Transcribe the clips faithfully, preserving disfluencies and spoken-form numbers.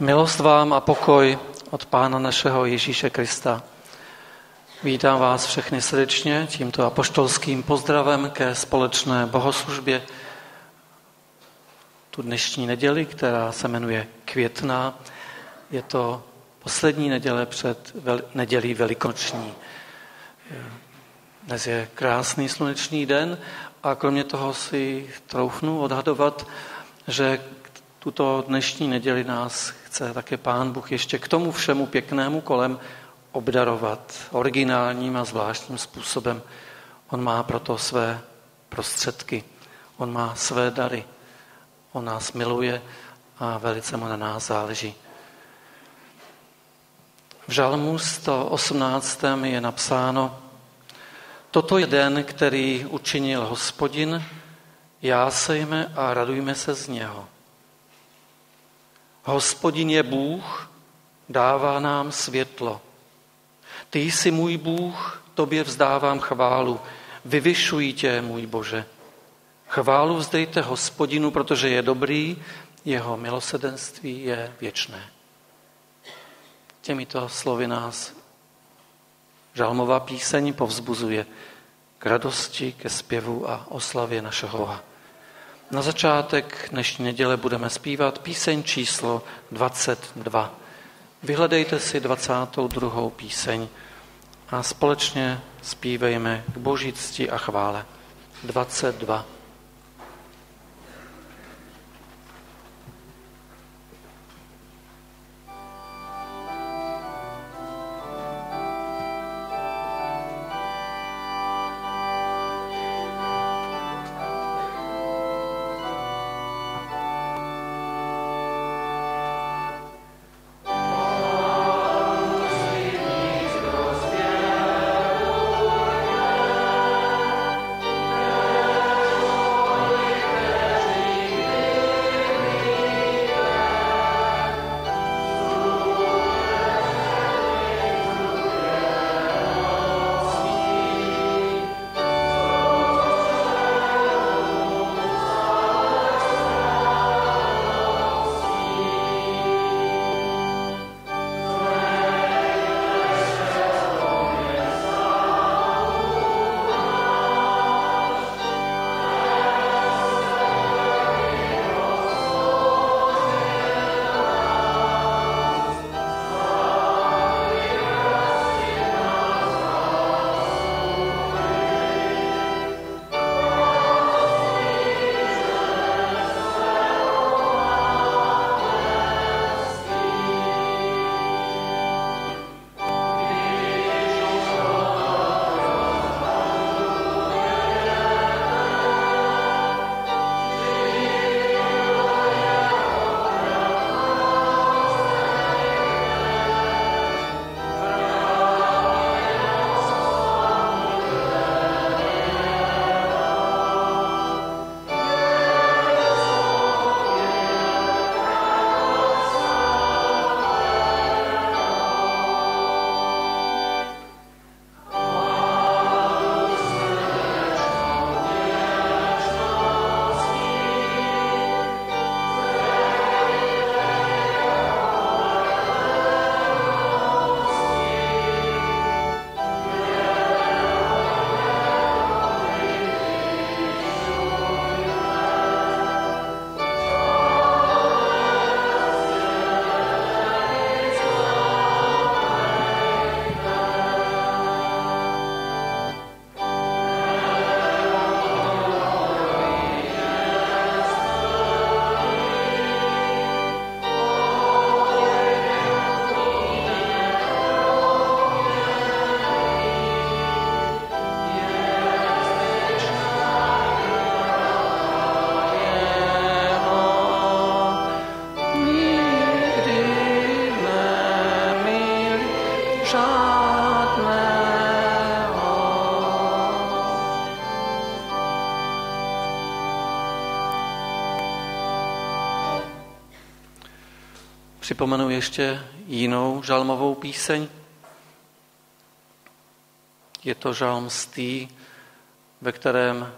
Milost vám a pokoj od Pána našeho Ježíše Krista. Vítám vás všechny srdečně tímto apoštolským pozdravem ke společné bohoslužbě tu dnešní neděli, která se jmenuje Květná. Je to poslední neděle před vel- nedělí velikonoční. Dnes je krásný slunečný den a kromě toho si troufnu odhadovat, že tuto dnešní neděli nás chce také Pán Bůh ještě k tomu všemu pěknému kolem obdarovat originálním a zvláštním způsobem. On má proto své prostředky, on má své dary, on nás miluje a velice mu na nás záleží. V Žalmu sto osmnáctém je napsáno: Toto je den, který učinil Hospodin, jásejme a radujme se z něho. Hospodin je Bůh, dává nám světlo. Ty jsi můj Bůh, tobě vzdávám chválu, vyvyšuji tě, můj Bože. Chválu vzdejte Hospodinu, protože je dobrý, jeho milosrdenství je věčné. Těmito slovy nás žalmová píseň povzbuzuje k radosti, ke zpěvu a oslavě našeho Boha. Na začátek dnešní neděle budeme zpívat píseň číslo dvacet dva. Vyhledejte si dvacátou druhou píseň a společně zpívejme k Boží cti a chvále. dvacet dva. Připomenu ještě jinou žalmovou píseň. Je to žalm stý, ve kterém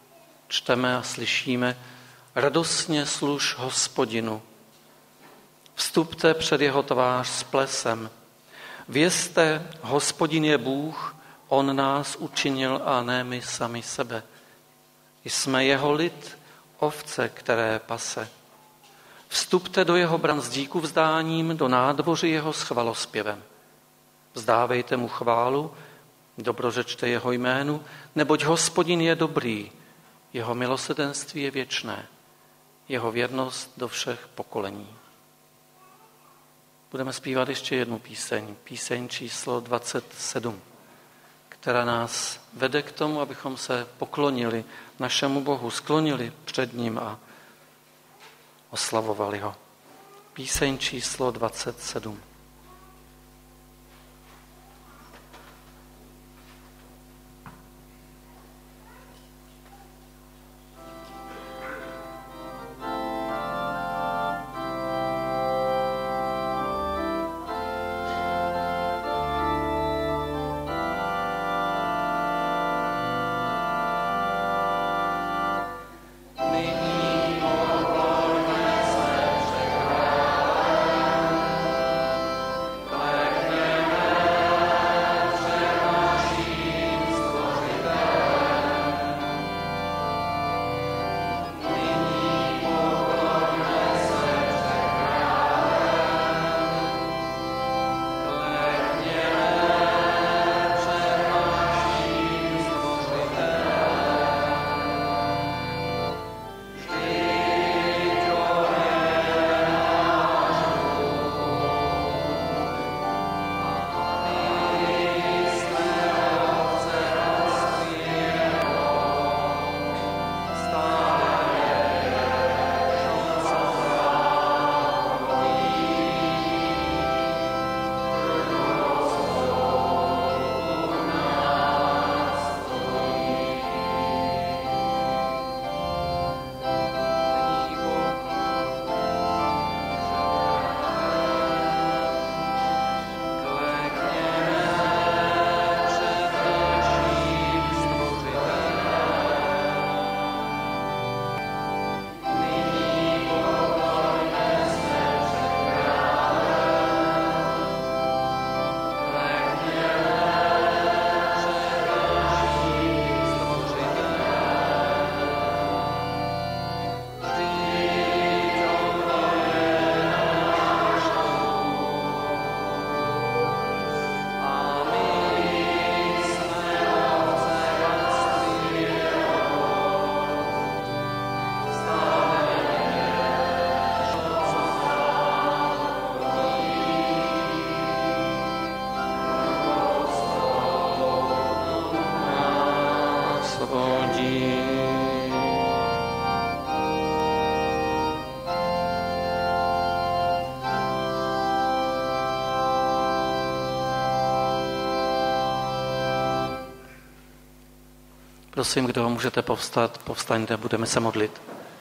čteme a slyšíme: Radostně služ Hospodinu, Vstupte před jeho tvář s plesem. Vězte, Hospodin je Bůh, on nás učinil a ne my sami sebe. Jsme jeho lid, ovce, které pase. Vstupte do jeho bran s díku vzdáním, do nádvoří jeho s chvalospěvem. Vzdávejte mu chválu, dobrořečte jeho jménu, neboť Hospodin je dobrý, jeho milosrdenství je věčné, jeho věrnost do všech pokolení. Budeme zpívat ještě jednu píseň, píseň číslo dvacet sedm, která nás vede k tomu, abychom se poklonili našemu Bohu, sklonili před ním a oslavovali ho. Píseň číslo dvacet sedm. Prosím, kdo můžete povstat, povstaňte, budeme se modlit.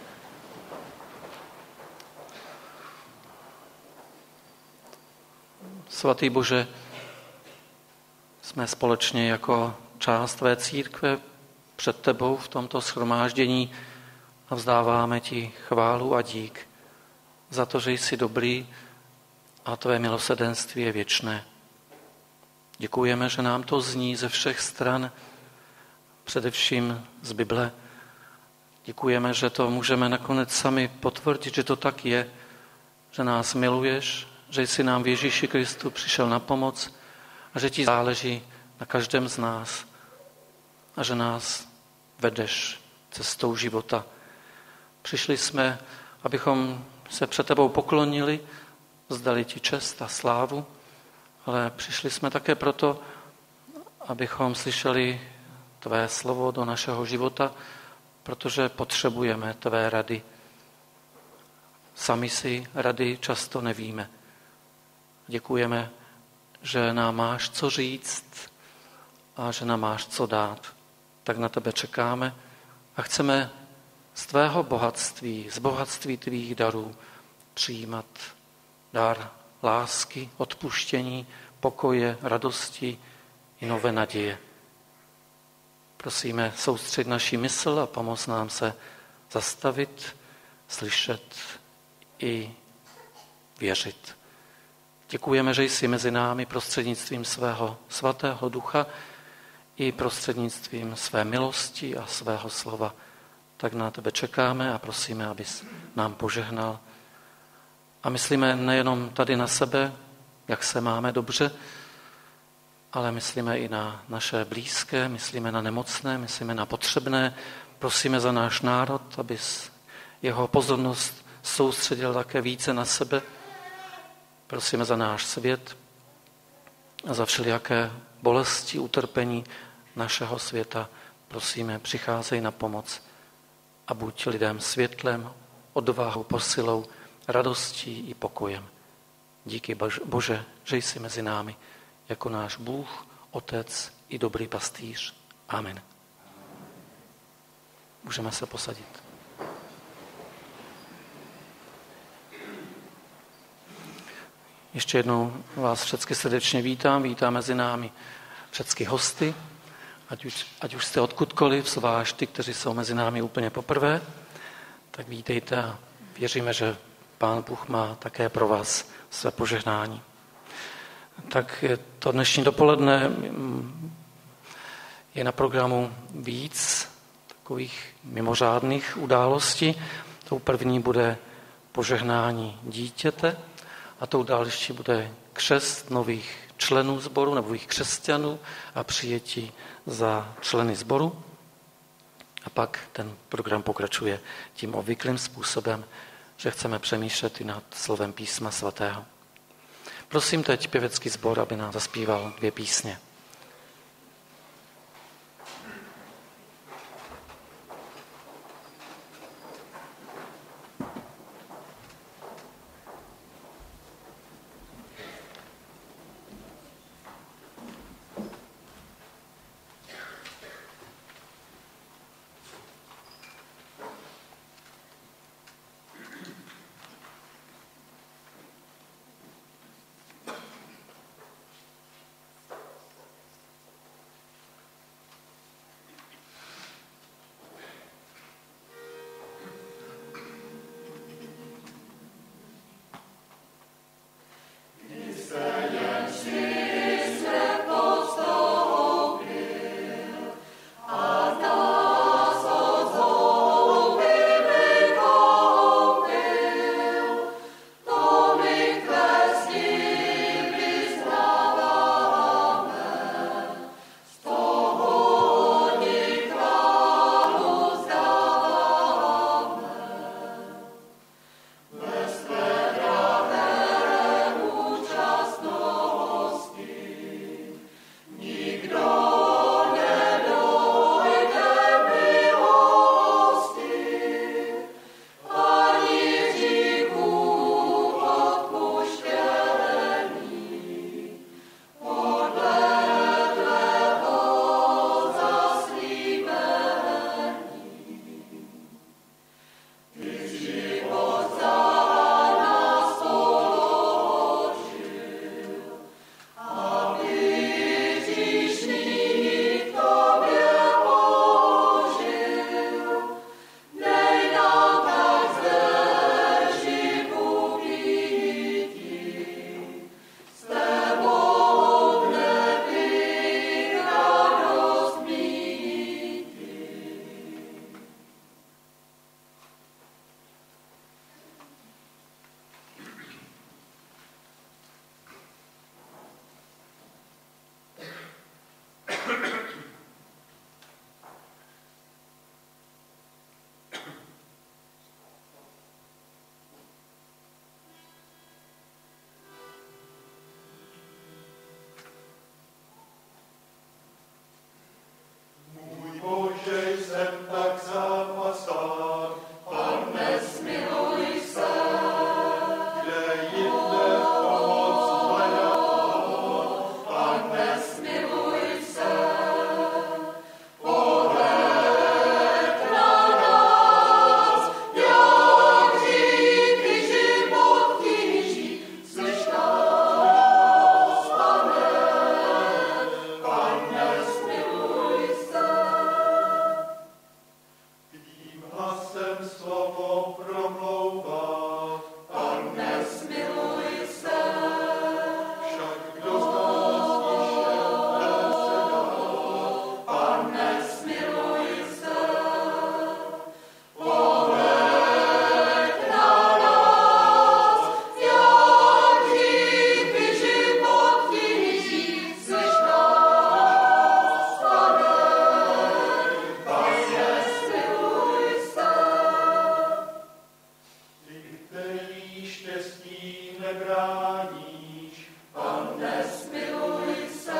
Svatý Bože, jsme společně jako část tvé církve před tebou v tomto shromáždění a vzdáváme ti chválu a dík za to, že jsi dobrý a tvé milosrdenství je věčné. Děkujeme, že nám to zní ze všech stran, především z Bible. Děkujeme, že to můžeme nakonec sami potvrdit, že to tak je, že nás miluješ, že jsi nám v Ježíši Kristu přišel na pomoc a že ti záleží na každém z nás a že nás vedeš cestou života. Přišli jsme, abychom se před tebou poklonili, vzdali ti čest a slávu, ale přišli jsme také proto, abychom slyšeli tvé slovo do našeho života, protože potřebujeme tvé rady. Sami si rady často nevíme. Děkujeme, že nám máš co říct a že nám máš co dát. Tak na tebe čekáme a chceme z tvého bohatství, z bohatství tvých darů přijímat dar lásky, odpuštění, pokoje, radosti i nové naděje. Prosíme, soustřeď naši mysl a pomoz nám se zastavit, slyšet i věřit. Děkujeme, že jsi mezi námi prostřednictvím svého svatého ducha i prostřednictvím své milosti a svého slova. Tak na tebe čekáme a prosíme, abys nám požehnal. A myslíme nejenom tady na sebe, jak se máme dobře, ale myslíme i na naše blízké, myslíme na nemocné, myslíme na potřebné. Prosíme za náš národ, abys jeho pozornost soustředil také více na sebe. Prosíme za náš svět a za všelijaké bolesti, utrpení našeho světa. Prosíme, přicházej na pomoc a buď lidem světlem, odvahou, posilou, radostí i pokojem. Díky Bože, že jsi mezi námi jako náš Bůh, Otec i dobrý pastýř. Amen. Můžeme se posadit. Ještě jednou vás všechny srdečně vítám, vítám mezi námi všechny hosty, ať už, ať už jste odkudkoliv, zvlášť ty, kteří jsou mezi námi úplně poprvé, tak vítejte a věříme, že Pán Bůh má také pro vás své požehnání. Tak to dnešní dopoledne je na programu víc takových mimořádných událostí. Tou první bude požehnání dítěte a tou další bude křest nových členů sboru, nových křesťanů a přijetí za členy sboru. A pak ten program pokračuje tím obvyklým způsobem, že chceme přemýšlet i nad slovem Písma svatého. Prosím teď pěvecký sbor, aby nám zaspíval dvě písně. chráníš. Pane, smiluj se.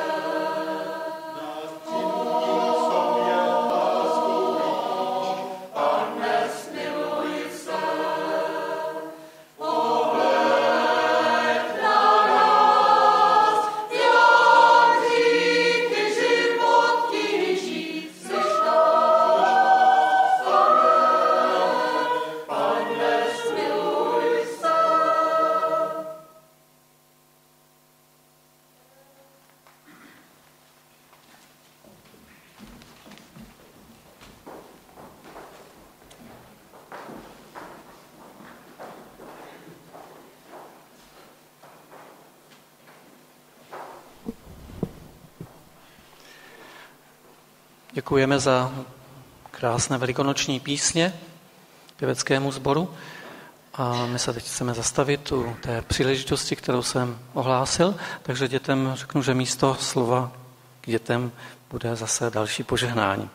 Děkujeme za krásné velikonoční písně pěveckému sboru a my se teď chceme zastavit u té příležitosti, kterou jsem ohlásil, takže dětem řeknu, že místo slova k dětem bude zase další požehnání.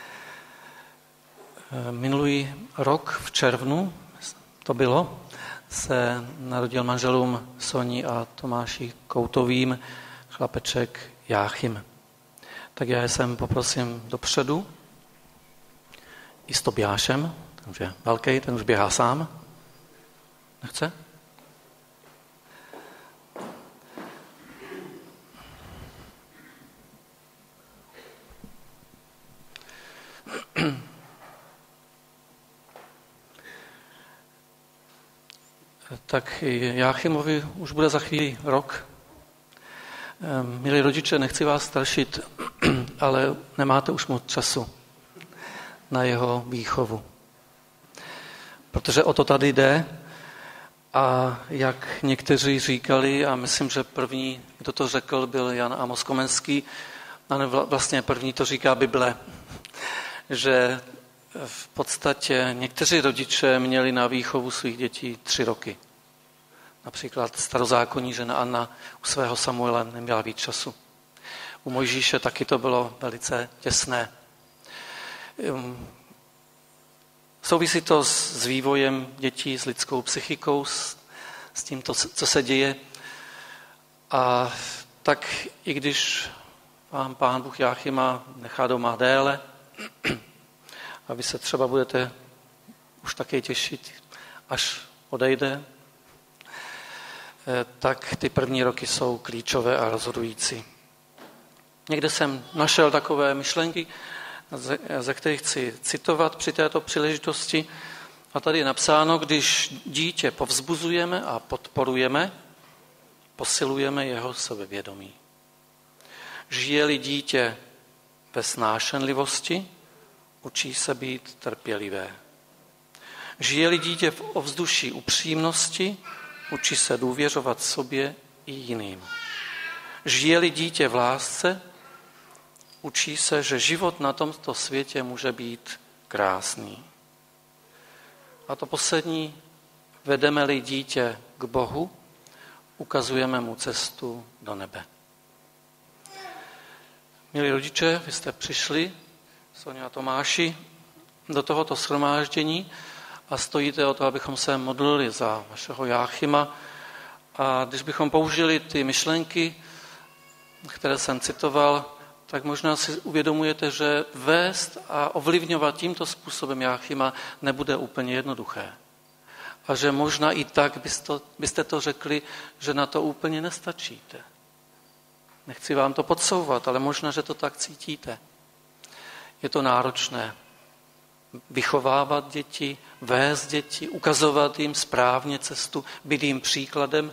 Minulý rok v červnu to bylo, se narodil manželům Soni a Tomáši Koutovým chlapeček Jáchym. Tak já jsem poprosím dopředu i s Tobiášem, ten už je velký, ten už běhá sám. Nechce? Tak Jáchymovi už bude za chvíli rok. Milí rodiče, nechci vás strašit, ale nemáte už moc času na jeho výchovu. Protože o to tady jde a jak někteří říkali, a myslím, že první, kdo to řekl, byl Jan Amos Komenský, a vlastně první to říká Bible, že v podstatě někteří rodiče měli na výchovu svých dětí tři roky. Například starozákonní žena Anna u svého Samuela neměla víc času. U Mojžíše taky to bylo velice těsné. Souvisí to s vývojem dětí, s lidskou psychikou, s, s tím, to, co se děje. A tak i když vám Pán Bůh Jáchyma nechá doma déle, a vy se třeba budete už taky těšit, až odejde, tak ty první roky jsou klíčové a rozhodující. Někde jsem našel takové myšlenky, ze kterých chci citovat při této příležitosti. A tady je napsáno, když dítě povzbuzujeme a podporujeme, posilujeme jeho sebevědomí. Žije-li dítě ve snášenlivosti, učí se být trpělivé. Žije-li dítě v ovzduší upřímnosti, učí se důvěřovat sobě i jiným. Žije-li dítě v lásce, učí se, že život na tomto světě může být krásný. A to poslední, vedeme-li dítě k Bohu, ukazujeme mu cestu do nebe. Milí rodiče, vy jste přišli, Sonia a Tomáši, do tohoto shromáždění a stojíte o to, abychom se modlili za vašeho Jáchyma. A když bychom použili ty myšlenky, které jsem citoval, tak možná si uvědomujete, že vést a ovlivňovat tímto způsobem Jáchyma nebude úplně jednoduché. A že možná i tak byste, byste to řekli, že na to úplně nestačíte. Nechci vám to podsouvat, ale možná, že to tak cítíte. Je to náročné. Vychovávat děti, vést děti, ukazovat jim správně cestu, být jim příkladem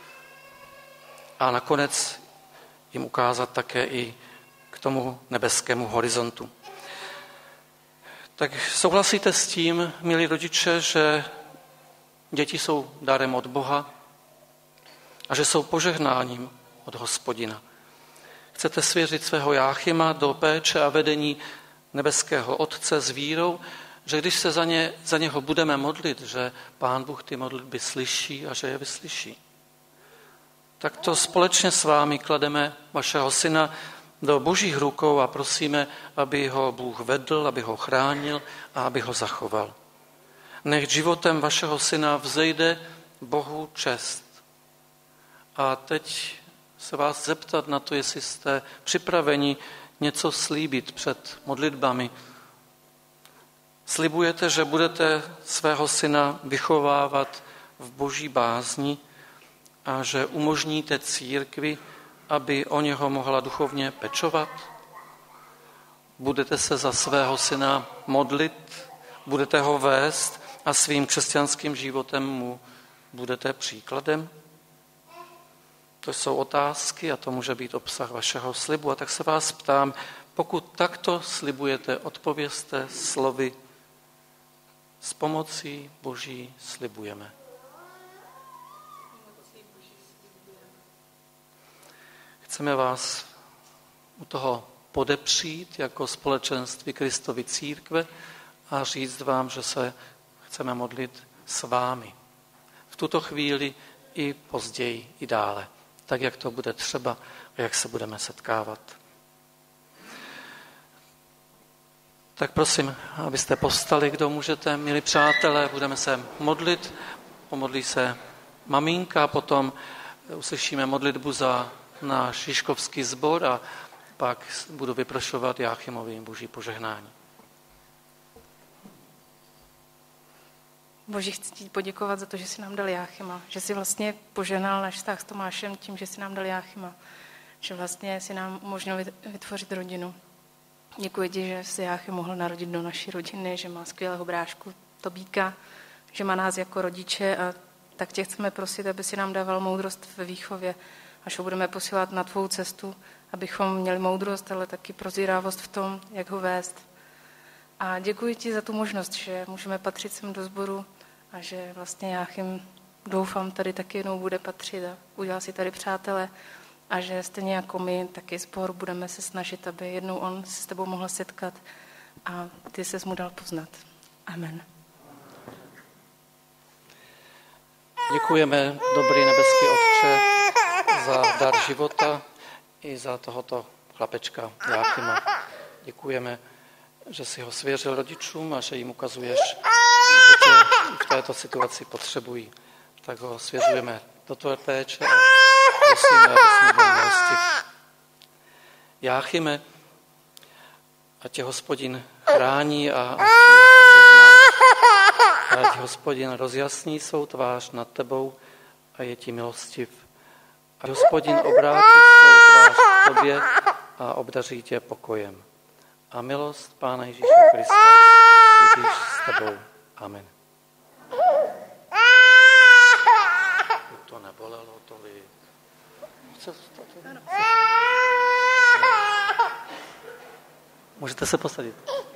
a nakonec jim ukázat také i k tomu nebeskému horizontu. Tak souhlasíte s tím, milí rodiče, že děti jsou darem od Boha a že jsou požehnáním od Hospodina. Chcete svěřit svého Jáchyma do péče a vedení nebeského Otce s vírou, že když se za, ně, za něho budeme modlit, že Pán Bůh ty modlitby slyší a že je vyslyší. Tak to společně s vámi klademe vašeho syna do Božích rukou a prosíme, aby ho Bůh vedl, aby ho chránil a aby ho zachoval. Nech životem vašeho syna vzejde Bohu čest A teď se vás zeptat na to, jestli jste připraveni něco slíbit před modlitbami. Slibujete, že budete svého syna vychovávat v boží bázni a že umožníte církvi, aby o něho mohla duchovně pečovat? Budete se za svého syna modlit, budete ho vést a svým křesťanským životem mu budete příkladem? To jsou otázky a to může být obsah vašeho slibu. A tak se vás ptám, pokud takto slibujete, odpovězte slovy: s pomocí Boží slibujeme. Chceme vás u toho podepřít jako společenství Kristovy církve a říct vám, že se chceme modlit s vámi. V tuto chvíli i později, i dále. Tak, jak to bude třeba a jak se budeme setkávat. Tak prosím, abyste povstali, kdo můžete, milí přátelé, budeme se modlit. Pomodlí se maminka, potom uslyšíme modlitbu za náš Žižkovský sbor a pak budu vyprošovat Jáchymovi boží požehnání. Boží, chci ti poděkovat za to, že jsi nám dal Jáchyma, že jsi vlastně poženal náš vztah s Tomášem tím, že jsi nám dal Jáchyma, že vlastně jsi nám umožnil vytvořit rodinu. Děkuji ti, že jsi Jáchym mohl narodit do naší rodiny, že má skvělého brášku Tobíka, že má nás jako rodiče a tak tě chceme prosit, aby si nám dával moudrost ve výchově, až ho budeme posílat na tvou cestu, abychom měli moudrost, ale taky prozírávost v tom, jak ho vést. A děkuji ti za tu možnost, že můžeme patřit sem do sboru a že vlastně Jáchym, doufám, tady taky jednou bude patřit a udělá si tady přátele a že stejně jako my, taky sbor, budeme se snažit, aby jednou on se s tebou mohl setkat a ty ses mu dal poznat. Amen. Děkujeme, dobrý nebeský Otče, za dar života i za tohoto chlapečka Jáchyma. Děkujeme, že jsi ho svěřil rodičům a že jim ukazuješ, že tě v této situaci potřebují. Tak ho svěřujeme do tvé péče a prosíme, aby jsme byli milostiv. Jáchyme, ať tě Hospodin chrání a ať ti žehná. Ať Hospodin rozjasní svou tvář nad tebou a je ti milostiv. Ať Hospodin obrátí svou tvář k tobě a obdaří tě pokojem. A milost Pána Ježíše Krista budíš s tebou. Amen. To nebolelo, to vy... Můžete se posadit.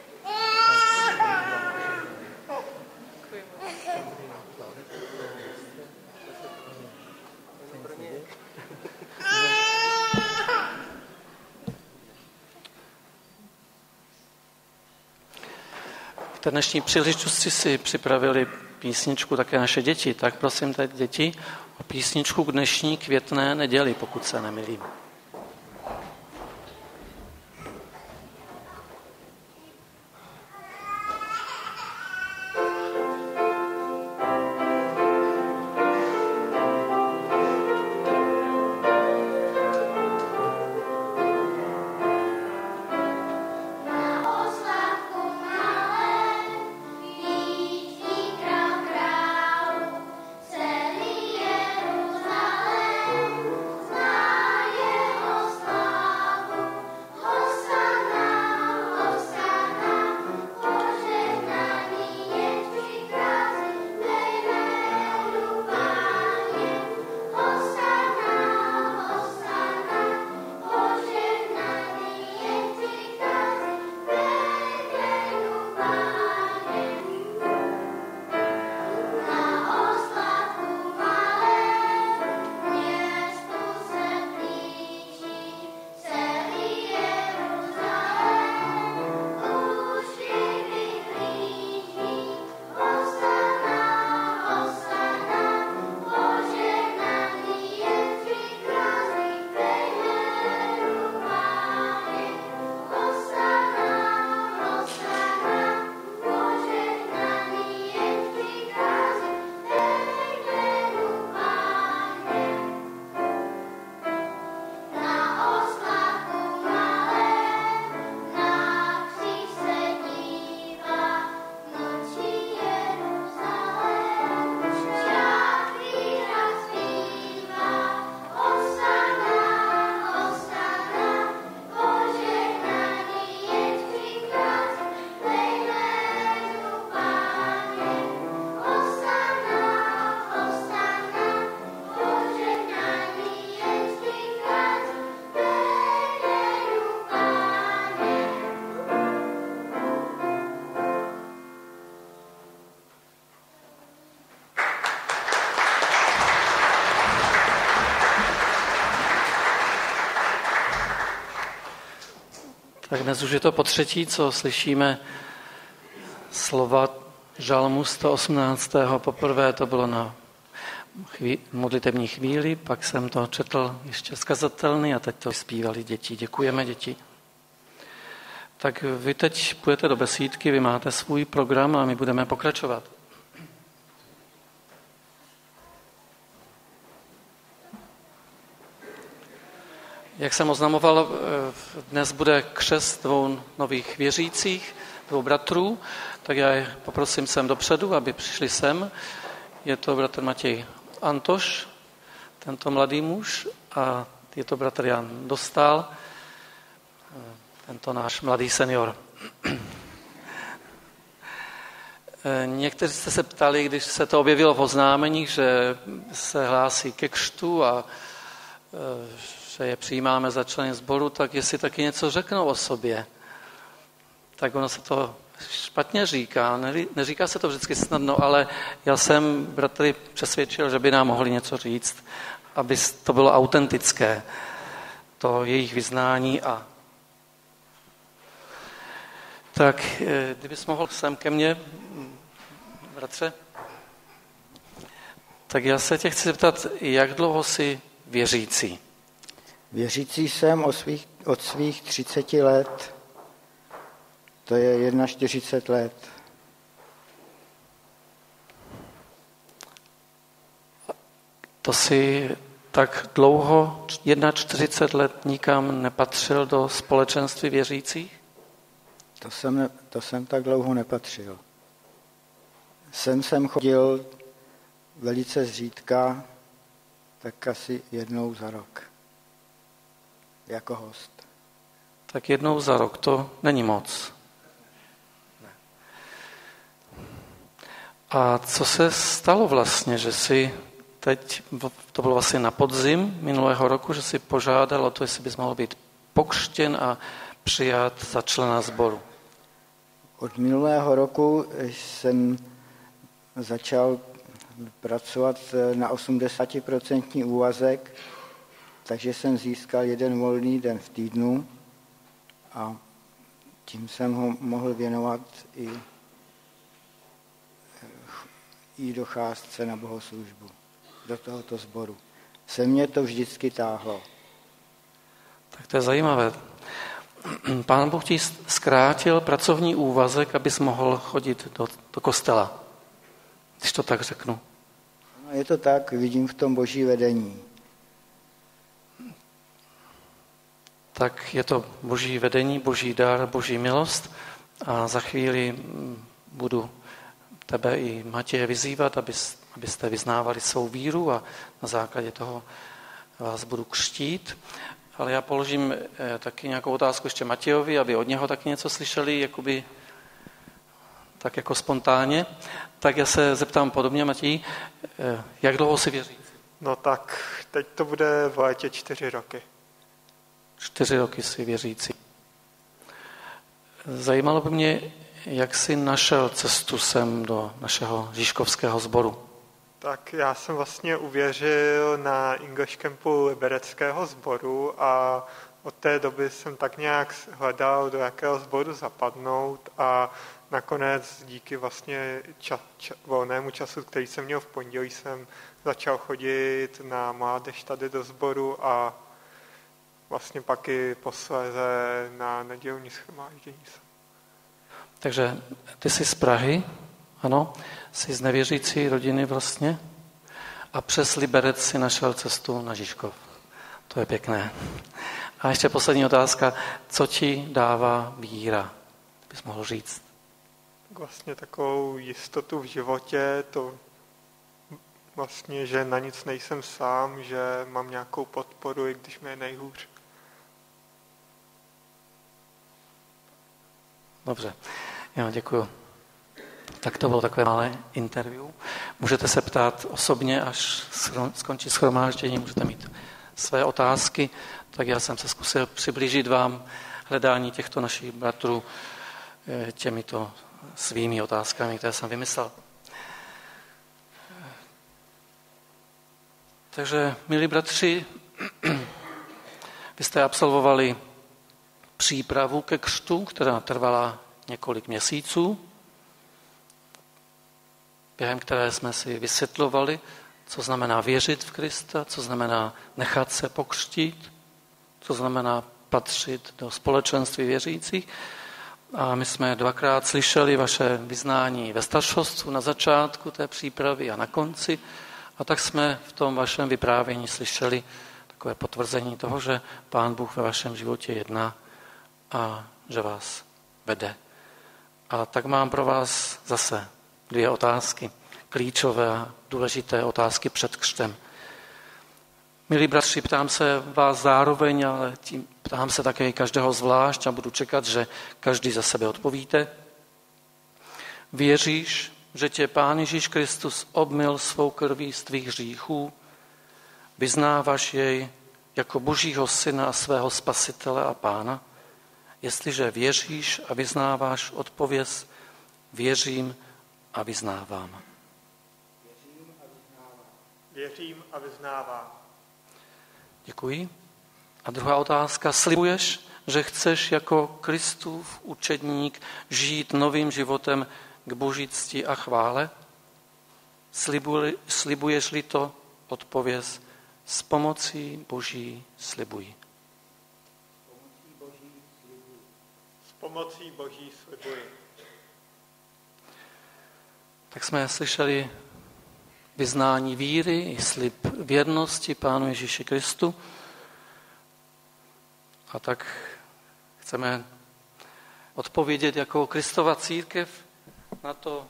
V té dnešní příležitosti si připravili písničku také naše děti. Tak prosím teď děti o písničku k dnešní květné neděli, pokud se nemýlím. Celý Jeruzalém zná Tak dnes už je to po třetí, co slyšíme slova žalmu sto osmnáct. Poprvé to bylo na chví, modlitební chvíli, pak jsem to četl ještě zkazatelný a teď to zpívali děti. Děkujeme, děti. Tak vy teď půjdete do besídky, vy máte svůj program a my budeme pokračovat. Jak jsem oznamoval, dnes bude křest dvou nových věřících, dvou bratrů, tak já je poprosím sem dopředu, aby přišli sem. Je to bratr Matěj Antoš, tento mladý muž, a je to bratr Jan Dostál, tento náš mladý senior. Někteří jste se ptali, když se to objevilo v oznámeních, že se hlásí ke křtu a že je přijímáme za členy sboru, tak jestli taky něco řeknou o sobě. Tak ono se to špatně říká, neříká se to vždycky snadno, ale já jsem bratry přesvědčil, že by nám mohli něco říct, aby to bylo autentické, to jejich vyznání. A tak, kdybys mohl sem ke mně, bratře, tak já se tě chci zeptat, jak dlouho jsi věřící? Věřící jsem od svých, od svých třiceti let, to je čtyřicet jedna let. To si tak dlouho, čtyřicet jedna let, nikam nepatřil do společenství věřících? To jsem, ne, to jsem tak dlouho nepatřil. Sem jsem chodil velice zřídka, tak asi jednou za rok. Jako host. Tak jednou za rok, to není moc. Ne. A co se stalo vlastně, že jsi teď, to bylo vlastně na podzim minulého roku, že jsi požádal o to, jestli bys mohl být pokřtěn a přijat za člena sboru? Od minulého roku jsem začal pracovat na osmdesát procent úvazek, takže jsem získal jeden volný den v týdnu a tím jsem ho mohl věnovat i, i docházce na bohoslužbu do tohoto sboru. Se mě to vždycky táhlo. Tak to je zajímavé. Pán Bůh ti zkrátil pracovní úvazek, abys mohl chodit do, do kostela, když to tak řeknu. No, je to tak, vidím v tom boží vedení. Tak je to boží vedení, boží dar, boží milost a za chvíli budu tebe i Matěje vyzývat, abys, abyste vyznávali svou víru a na základě toho vás budu křtít. Ale já položím taky nějakou otázku ještě Matějovi, aby od něho taky něco slyšeli, jakoby tak jako spontánně. Tak já se zeptám podobně, Matěj, jak dlouho si věří? No tak, teď to bude v létě čtyři roky. Čtyři roky si věřící. Zajímalo by mě, jak jsi našel cestu sem do našeho Žižkovského sboru. Tak já jsem vlastně uvěřil na English Campu libereckého sboru a od té doby jsem tak nějak hledal, do jakého sboru zapadnout a nakonec díky vlastně ča, ča, volnému času, který jsem měl v pondělí, jsem začal chodit na mládež tady do sboru a vlastně pak i posléze na nedělní shromáždění. Takže ty jsi z Prahy, ano, jsi z nevěřící rodiny vlastně a přes Liberec si našel cestu na Žižkov. To je pěkné. A ještě poslední otázka, co ti dává víra, bys mohl říct? Vlastně takovou jistotu v životě, to vlastně, že na nic nejsem sám, že mám nějakou podporu, i když mi je nejhůř. Dobře, jo, děkuju. Tak to bylo takové malé interview. Můžete se ptát osobně, až skončí shromáždění, můžete mít své otázky. Tak já jsem se zkusil přiblížit vám hledání těchto našich bratrů těmito svými otázkami, které jsem vymyslel. Takže, milí bratři, vy jste absolvovali přípravu ke křtu, která trvala několik měsíců, během které jsme si vysvětlovali, co znamená věřit v Krista, co znamená nechat se pokřtít, co znamená patřit do společenství věřících. A my jsme dvakrát slyšeli vaše vyznání ve staršostvu na začátku té přípravy a na konci. A tak jsme v tom vašem vyprávění slyšeli takové potvrzení toho, že Pán Bůh ve vašem životě jedná a že vás vede. A tak mám pro vás zase dvě otázky, klíčové a důležité otázky před křtem. Milí bratři, ptám se vás zároveň, ale tím ptám se také každého zvlášť a budu čekat, že každý za sebe odpovíte. Věříš, že tě Pán Ježíš Kristus obmyl svou krví z tvých hříchů? Vyznáváš jej jako Božího syna a svého spasitele a Pána? Jestliže věříš a vyznáváš, odpověz, věřím a vyznávám. Věřím a vyznávám. Věřím a vyznávám. Děkuji. A druhá otázka. Slibuješ, že chceš jako Kristův učedník žít novým životem k Boží cti a chvále? Slibuješ-li to, odpověz, s pomocí Boží slibuji. S pomocí Boží slibuji. Tak jsme slyšeli vyznání víry i slib věrnosti Pánu Ježíši Kristu. A tak chceme odpovědět jako Kristova církev na to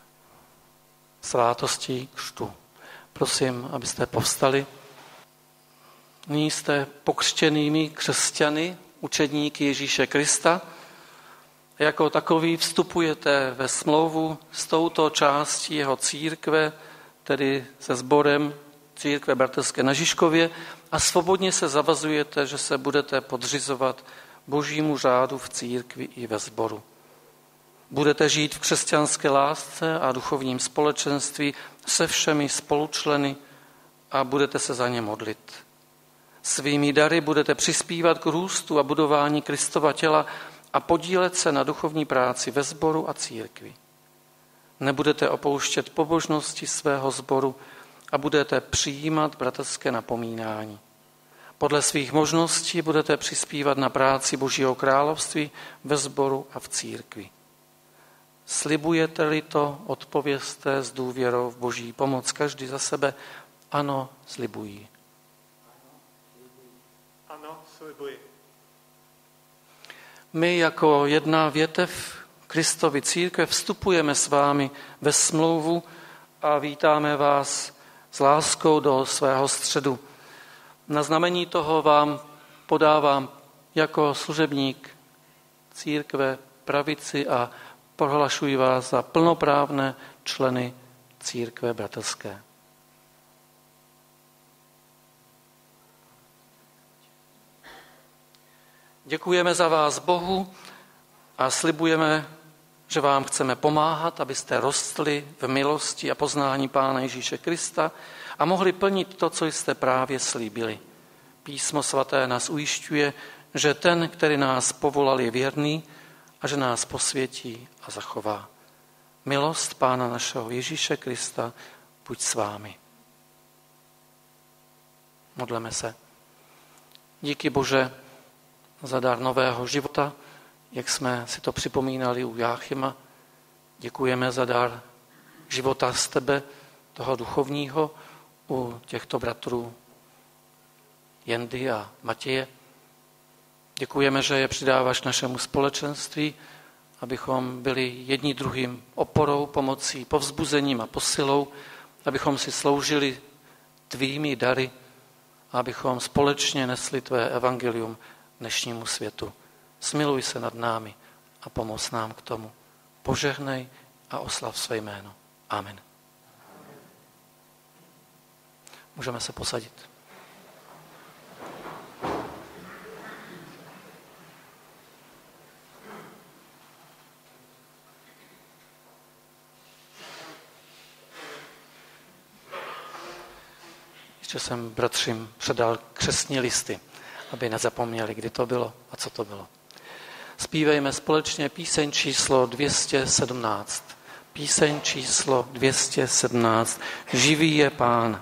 svátostí křtu. Prosím, abyste povstali. Nyní jste pokřtěnými křesťany, učedníky Ježíše Krista. Jako takový vstupujete ve smlouvu s touto částí jeho církve, tedy se sborem církve bratrské na Žižkově, a svobodně se zavazujete, že se budete podřizovat Božímu řádu v církvi i ve sboru. Budete žít v křesťanské lásce a duchovním společenství se všemi spolučleny a budete se za ně modlit. Svými dary budete přispívat k růstu a budování Kristova těla a podílet se na duchovní práci ve sboru a církvi. Nebudete opouštět pobožnosti svého sboru a budete přijímat bratrské napomínání. Podle svých možností budete přispívat na práci Božího království ve sboru a v církvi. Slibujete-li to, odpovězte s důvěrou v Boží pomoc každý za sebe. Ano, slibuji. Ano, slibuji. My jako jedna větev Kristovy církve vstupujeme s vámi ve smlouvu a vítáme vás s láskou do svého středu. Na znamení toho vám podávám jako služebník církve pravici a prohlašuji vás za plnoprávné členy církve bratrské. Děkujeme za vás Bohu a slibujeme, že vám chceme pomáhat, abyste rostli v milosti a poznání Pána Ježíše Krista a mohli plnit to, co jste právě slíbili. Písmo svaté nás ujišťuje, že ten, který nás povolal, je věrný a že nás posvětí a zachová. Milost Pána našeho Ježíše Krista buď s vámi. Modleme se. Díky Bože za dar nového života, jak jsme si to připomínali u Jáchyma. Děkujeme za dar života z tebe, toho duchovního, u těchto bratrů Jendy a Matěje. Děkujeme, že je přidáváš našemu společenství, abychom byli jedni druhým oporou, pomocí, povzbuzením a posilou, abychom si sloužili tvými dary a abychom společně nesli tvé evangelium dnešnímu světu. Smiluj se nad námi a pomoz nám k tomu. Požehnej a oslav své jméno. Amen. Můžeme se posadit. Ještě jsem bratřím předal křestní listy, aby nezapomněli, kdy to bylo a co to bylo. Zpívejme společně píseň číslo dvě stě sedmnáct. Píseň číslo dvě stě sedmnáct. Živý je Pán.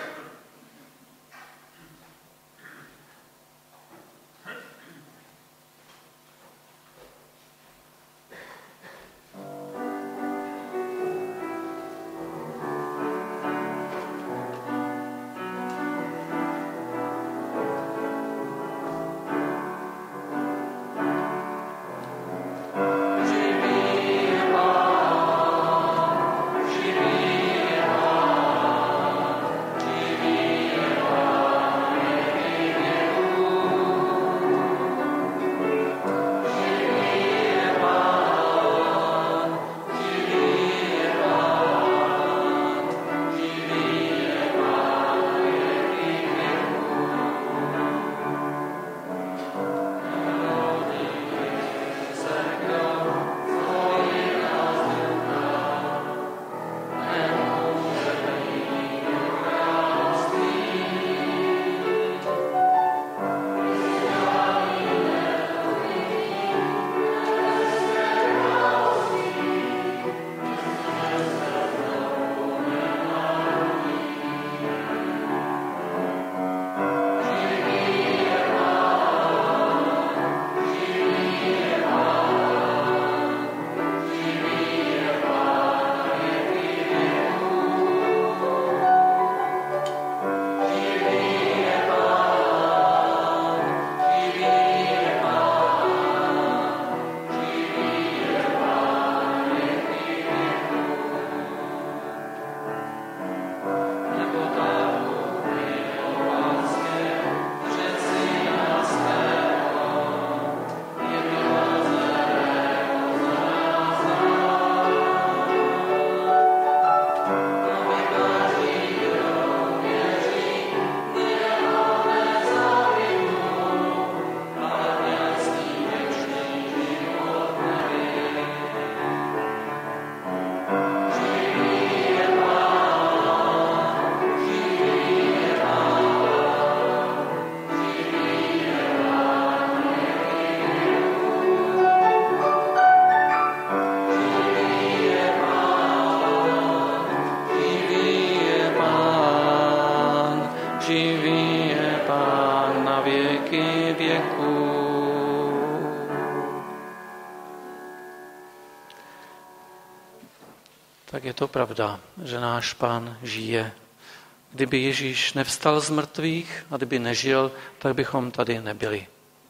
Tak je to pravda, že náš Pán žije. Kdyby Ježíš nevstal z mrtvých a kdyby nežil, tak bychom tady nebyli.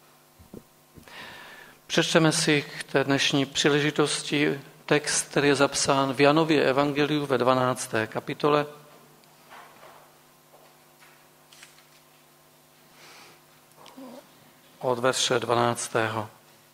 Přečteme si k té dnešní příležitosti text, který je zapsán v Janově evangeliu ve dvanácté kapitole. Od verše dvanáctého.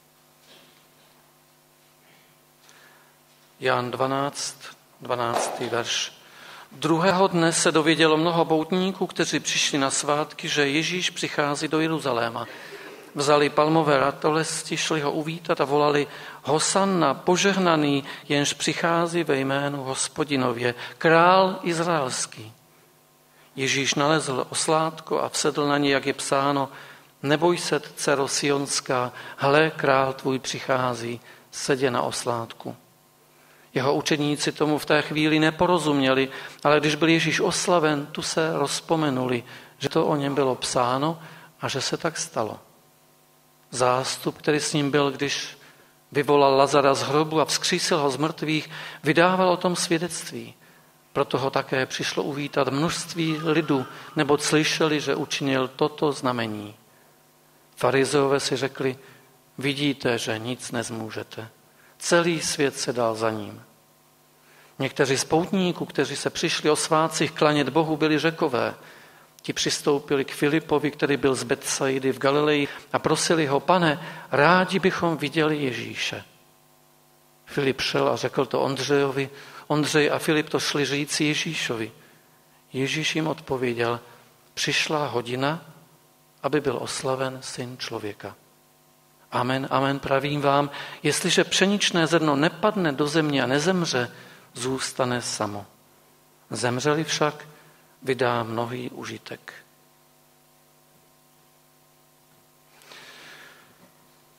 Jan dvanáct, dvanáctý verš. Druhého dne se dovědělo mnoho poutníků, kteří přišli na svátky, že Ježíš přichází do Jeruzaléma. Vzali palmové ratolesti, šli ho uvítat a volali: Hosanna, požehnaný, jenž přichází ve jménu Hospodinově, král izraelský. Ježíš nalezl oslátko a vsedl na ně, jak je psáno: Neboj se, dcero Sionská, hle, král tvůj přichází, sedě na oslátku. Jeho učeníci tomu v té chvíli neporozuměli, ale když byl Ježíš oslaven, tu se rozpomenuli, že to o něm bylo psáno a že se tak stalo. Zástup, který s ním byl, když vyvolal Lazara z hrobu a vzkřísil ho z mrtvých, vydával o tom svědectví. Proto ho také přišlo uvítat množství lidu, neboť slyšeli, že učinil toto znamení. Farizeové si řekli: Vidíte, že nic nezmůžete. Celý svět se dal za ním. Někteří z poutníků, kteří se přišli o svátcích klanět Bohu, byli Řekové. Ti přistoupili k Filipovi, který byl z Betsaidy v Galileji, a prosili ho: Pane, rádi bychom viděli Ježíše. Filip šel a řekl to Ondřejovi. Ondřej a Filip to šli říci Ježíšovi. Ježíš jim odpověděl: Přišla hodina, aby byl oslaven Syn člověka. Amen, amen, pravím vám, jestliže pšeničné zrno nepadne do země a nezemře, zůstane samo. Zemřeli však, vydá mnohý užitek.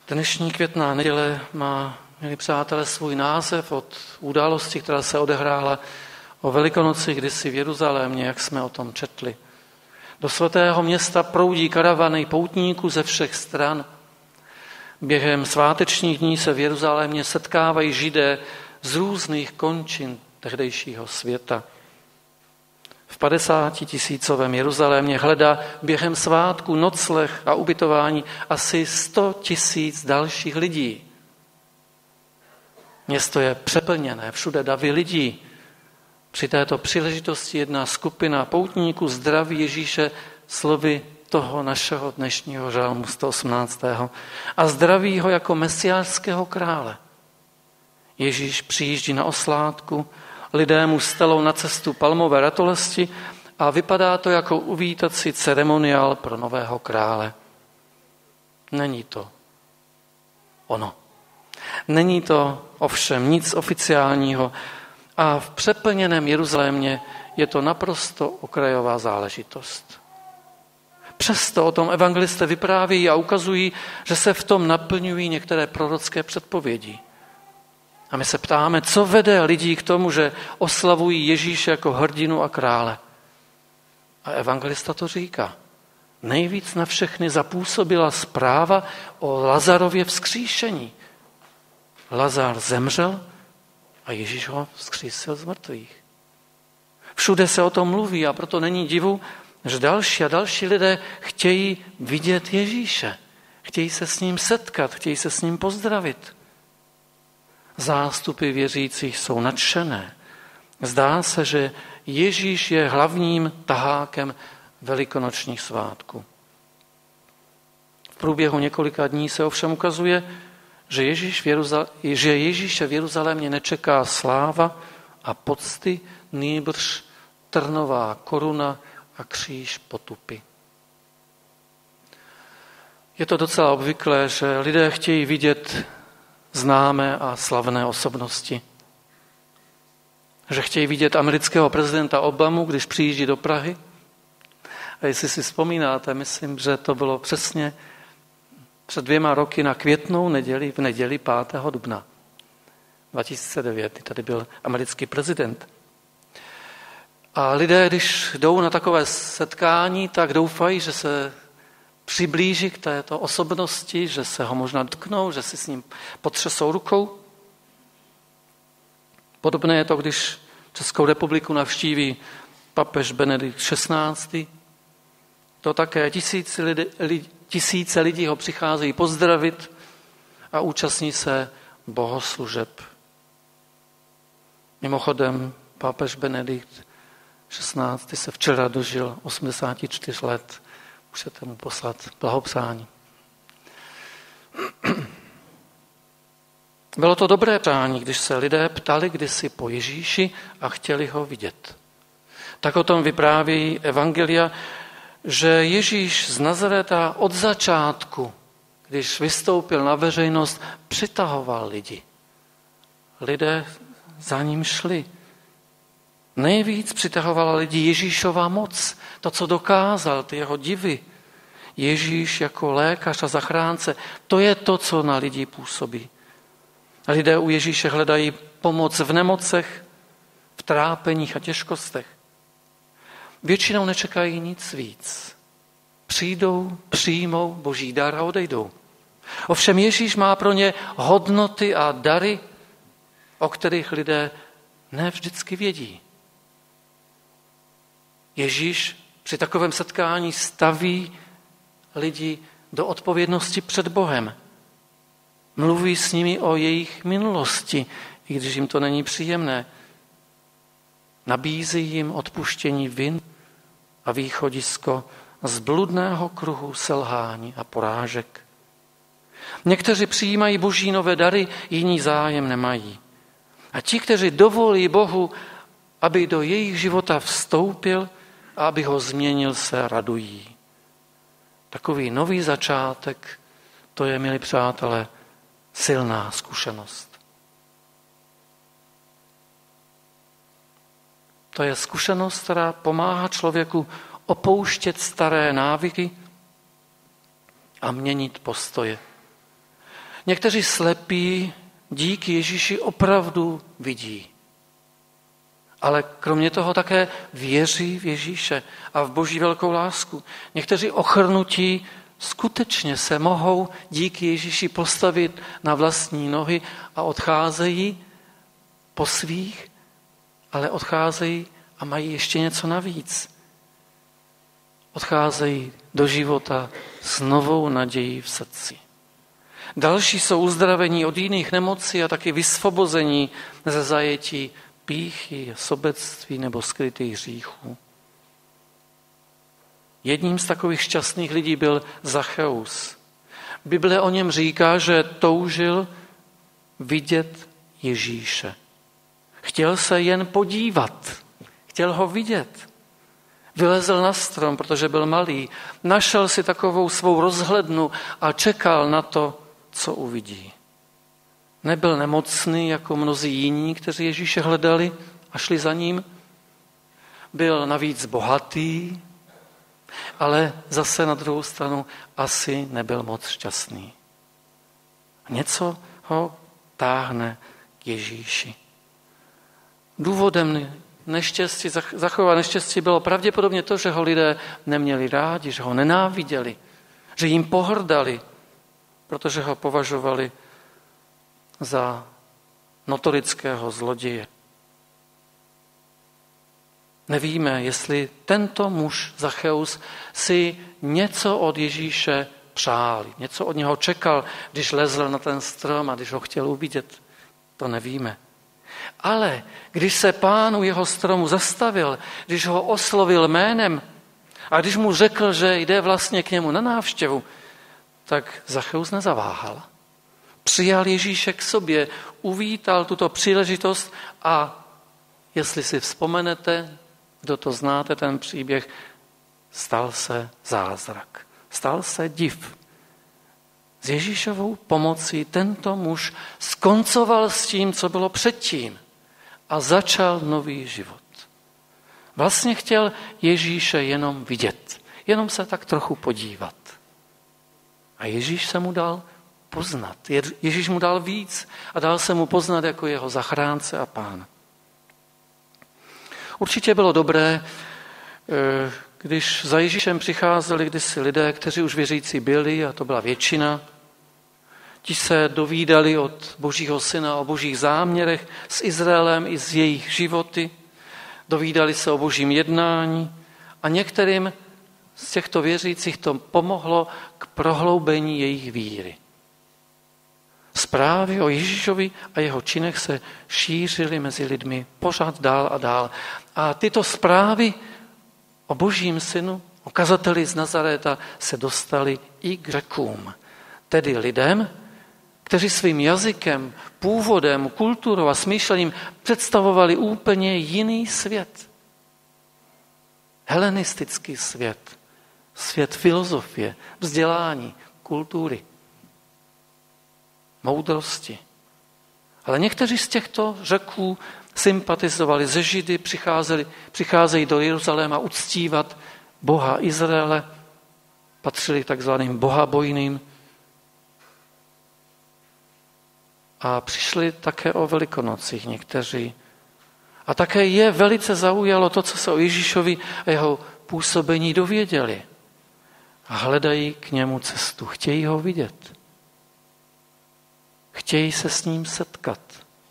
Dnešní květná neděle má, milí přátelé, svůj název od události, která se odehrála o Velikonoci kdysi v Jeruzalémě, jak jsme o tom četli. Do svatého města proudí karavany poutníků ze všech stran. Během svátečních dní se v Jeruzalémě setkávají Židé z různých končin tehdejšího světa. V padesátitisícovém Jeruzalémě hledá během svátku nocleh a ubytování asi sto tisíc dalších lidí. Město je přeplněné, všude davy lidí. Při této příležitosti jedna skupina poutníků zdraví Ježíše slovy toho našeho dnešního žalmu sto osmnáctého a zdraví ho jako mesiářského krále. Ježíš přijíždí na oslátku, lidé mu stelou na cestu palmové ratolesti a vypadá to jako uvítací ceremoniál pro nového krále. Není to ono. Není to ovšem nic oficiálního a v přeplněném Jeruzalémě je to naprosto okrajová záležitost. Přesto o tom evangelisté vyprávějí a ukazují, že se v tom naplňují některé prorocké předpovědi. A my se ptáme, co vede lidí k tomu, že oslavují Ježíše jako hrdinu a krále. A evangelista to říká. Nejvíc na všechny zapůsobila zpráva o Lazarově vzkříšení. Lazar zemřel a Ježíš ho vzkřísil z mrtvých. Všude se o tom mluví a proto není divu, že další a další lidé chtějí vidět Ježíše. Chtějí se s ním setkat, chtějí se s ním pozdravit. Zástupy věřících jsou nadšené. Zdá se, že Ježíš je hlavním tahákem velikonočních svátků. V průběhu několika dní se ovšem ukazuje, že, Ježíš v Jeruzal- že Ježíše v Jeruzalémě nečeká sláva a pocty, nýbrž trnová koruna a kříž potupy. Je to docela obvyklé, že lidé chtějí vidět známé a slavné osobnosti. Že chtějí vidět amerického prezidenta Obamu, když přijíždí do Prahy. A jestli si vzpomínáte, myslím, že to bylo přesně před dvěma roky na květnou neděli, v neděli pátého dubna dva tisíce devět. Tady byl americký prezident. A lidé, když jdou na takové setkání, tak doufají, že se přiblíží k této osobnosti, že se ho možná dotknou, že si s ním potřesou rukou. Podobné je to, když Českou republiku navštíví papež Benedikt šestnáctý. To také tisíce lidí, tisíce lidí ho přicházejí pozdravit a účastní se bohoslužeb. Mimochodem, papež Benedikt šestnáctý se včera dožil osmdesáti čtyř let. Můžete mu poslat blahopřání. Bylo to dobré přání, když se lidé ptali kdysi po Ježíši a chtěli ho vidět. Tak o tom vyprávějí evangelia, že Ježíš z Nazareta od začátku, když vystoupil na veřejnost, přitahoval lidi. Lidé za ním šli. Nejvíc přitahovala lidi Ježíšova moc, to, co dokázal, ty jeho divy. Ježíš jako lékař a zachránce, to je to, co na lidi působí. A lidé u Ježíše hledají pomoc v nemocech, v trápeních a těžkostech. Většinou nečekají nic víc. Přijdou, přijmou boží dar a odejdou. Ovšem Ježíš má pro ně hodnoty a dary, o kterých lidé ne vždycky vědí. Ježíš při takovém setkání staví lidi do odpovědnosti před Bohem. Mluví s nimi o jejich minulosti, i když jim to není příjemné. Nabízí jim odpuštění vin a východisko z bludného kruhu selhání a porážek. Někteří přijímají boží nové dary, jiní zájem nemají. A ti, kteří dovolí Bohu, aby do jejich života vstoupil a aby ho změnil, se radují. Takový nový začátek, to je, milí přátelé, silná zkušenost. To je zkušenost, která pomáhá člověku opouštět staré návyky a měnit postoje. Někteří slepí díky Ježíši opravdu vidí. Ale kromě toho také věří v Ježíše a v Boží velkou lásku. Někteří ochrnutí skutečně se mohou díky Ježíši postavit na vlastní nohy a odcházejí po svých, ale odcházejí a mají ještě něco navíc. Odcházejí do života s novou nadějí v srdci. Další jsou uzdravení od jiných nemocí a taky vysvobození ze zajetí pýchy, sobectví nebo skrytých hříchů. Jedním z takových šťastných lidí byl Zacheus. Bible o něm říká, že toužil vidět Ježíše. Chtěl se jen podívat, chtěl ho vidět. Vylezl na strom, protože byl malý, našel si takovou svou rozhlednu a čekal na to, co uvidí. Nebyl nemocný jako mnozí jiní, kteří Ježíše hledali a šli za ním. Byl navíc bohatý, ale zase na druhou stranu asi nebyl moc šťastný. Něco ho táhne k Ježíši. Důvodem neštěstí, zachovat neštěstí bylo pravděpodobně to, že ho lidé neměli rádi, že ho nenáviděli, že jim pohrdali, protože ho považovali za notorického zloděje. Nevíme, jestli tento muž Zacheus si něco od Ježíše přál, něco od něho čekal, když lezl na ten strom a když ho chtěl uvidět. To nevíme. Ale když se Pán u jeho stromu zastavil, když ho oslovil jménem a když mu řekl, že jde vlastně k němu na návštěvu, tak Zacheus nezaváhal. Přijal Ježíše k sobě, uvítal tuto příležitost a jestli si vzpomenete, kdo to znáte, ten příběh, stal se zázrak, stal se div. S Ježíšovou pomocí tento muž skoncoval s tím, co bylo předtím a začal nový život. Vlastně chtěl Ježíše jenom vidět, jenom se tak trochu podívat. A Ježíš se mu dal poznat. Ježíš mu dal víc a dal se mu poznat jako jeho zachránce a pán. Určitě bylo dobré, když za Ježíšem přicházeli kdysi lidé, kteří už věřící byli, a to byla většina. Ti se dovídali od Božího syna o božích záměrech s Izraelem i z jejich životy. Dovídali se o božím jednání a některým z těchto věřících to pomohlo k prohloubení jejich víry. Zprávy o Ježíšovi a jeho činech se šířily mezi lidmi pořád dál a dál. A tyto zprávy o božím synu, o kazateli z Nazaréta se dostaly i k Řekům, tedy lidem, kteří svým jazykem, původem, kulturou a smýšlením představovali úplně jiný svět. Helenistický svět, svět filozofie, vzdělání, kultury, moudrosti. Ale někteří z těchto Řeků sympatizovali se Židy, přicházeli, přicházejí do Jeruzaléma uctívat Boha Izraele, patřili k takzvaným bohabojným a přišli také o Velikonocích někteří. A také je velice zaujalo to, co se o Ježíšovi a jeho působení dověděli. A hledají k němu cestu, chtějí ho vidět. Chtějí se s ním setkat.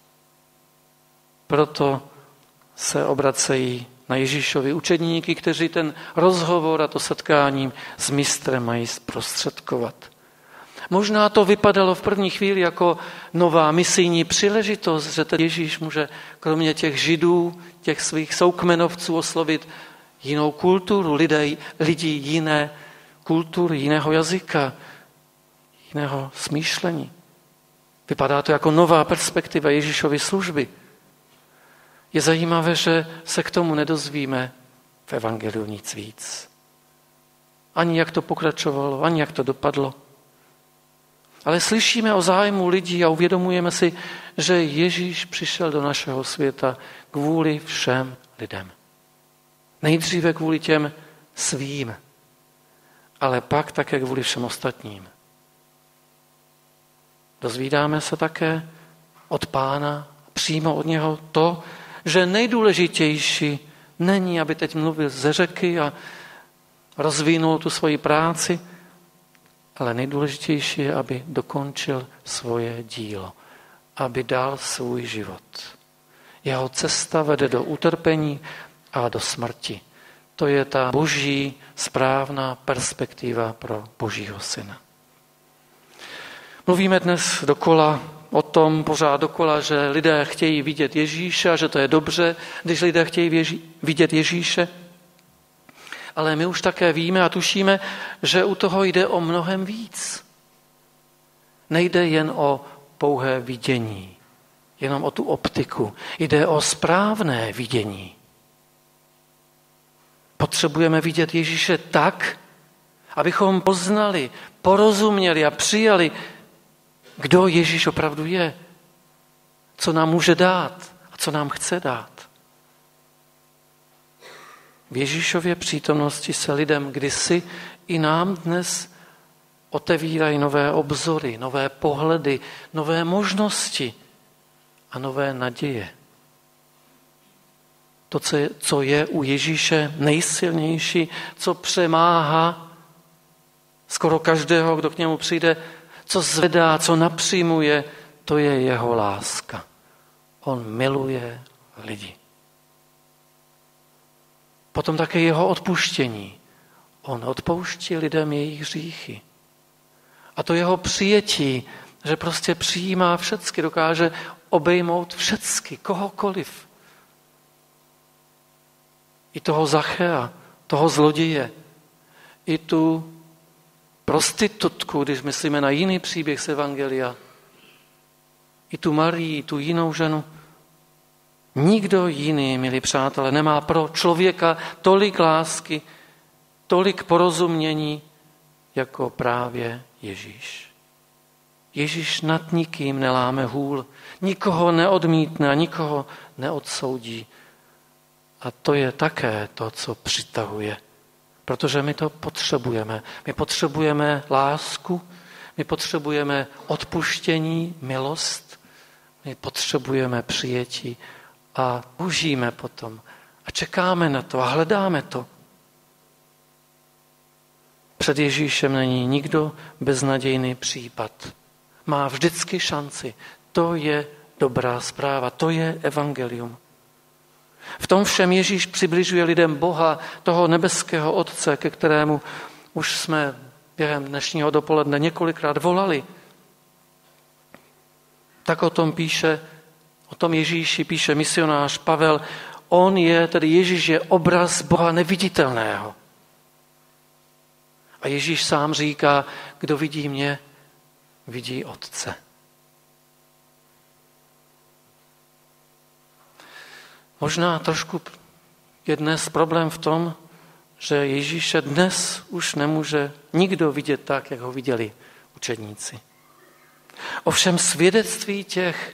Proto se obracejí na Ježíšovi učedníky, kteří ten rozhovor a to setkání s mistrem mají zprostředkovat. Možná to vypadalo v první chvíli jako nová misijní příležitost, že ten Ježíš může kromě těch Židů, těch svých soukmenovců oslovit jinou kulturu, lidé, lidi jiné kultury, jiného jazyka, jiného smýšlení. Vypadá to jako nová perspektiva Ježíšovy služby. Je zajímavé, že se k tomu nedozvíme v evangeliu nic víc. Ani jak to pokračovalo, ani jak to dopadlo. Ale slyšíme o zájmu lidí a uvědomujeme si, že Ježíš přišel do našeho světa kvůli všem lidem. Nejdříve kvůli těm svým, ale pak také kvůli všem ostatním. dozvídáme se také od Pána, přímo od něho to, že nejdůležitější není, aby teď mluvil ze řeky a rozvinul tu svoji práci, ale nejdůležitější je, aby dokončil svoje dílo, aby dal svůj život. Jeho cesta vede do utrpení a do smrti. To je ta boží správná perspektiva pro Božího syna. Mluvíme dnes dokola o tom, pořád dokola, že lidé chtějí vidět Ježíše a že to je dobře, když lidé chtějí věži- vidět Ježíše. Ale my už také víme a tušíme, že u toho jde o mnohem víc. Nejde jen o pouhé vidění, jenom o tu optiku. Jde o správné vidění. Potřebujeme vidět Ježíše tak, abychom poznali, porozuměli a přijali, kdo Ježíš opravdu je, co nám může dát a co nám chce dát. V Ježíšově přítomnosti se lidem kdysi i nám dnes otevírají nové obzory, nové pohledy, nové možnosti a nové naděje. To, co je u Ježíše nejsilnější, co přemáhá skoro každého, kdo k němu přijde, co zvedá, co napřímuje, to je jeho láska. On miluje lidi. Potom také jeho odpuštění. On odpouští lidem jejich hříchy. A to jeho přijetí, že prostě přijímá všecky, dokáže obejmout všecky, kohokoliv. I toho Zachea, toho zloděje, i tu prostitutku, když myslíme na jiný příběh z Evangelia, i tu Marii, tu jinou ženu. Nikdo jiný, milí přátelé, nemá pro člověka tolik lásky, tolik porozumění, jako právě Ježíš. Ježíš nad nikým neláme hůl, nikoho neodmítne a nikoho neodsoudí. A to je také to, co přitahuje. Protože my to potřebujeme. My potřebujeme lásku, my potřebujeme odpuštění, milost, my potřebujeme přijetí a toužíme potom a čekáme na to a hledáme to. Před Ježíšem není nikdo beznadějný případ. Má vždycky šanci. To je dobrá zpráva, to je evangelium. V tom všem Ježíš přibližuje lidem Boha, toho nebeského Otce, ke kterému už jsme během dnešního dopoledne několikrát volali. Tak o tom píše, o tom Ježíši píše misionář Pavel. On je, tedy Ježíš je obraz Boha neviditelného. A Ježíš sám říká, kdo vidí mě, vidí Otce. Možná trošku je dnes problém v tom, že Ježíše dnes už nemůže nikdo vidět tak, jak ho viděli učedníci. Ovšem svědectví těch,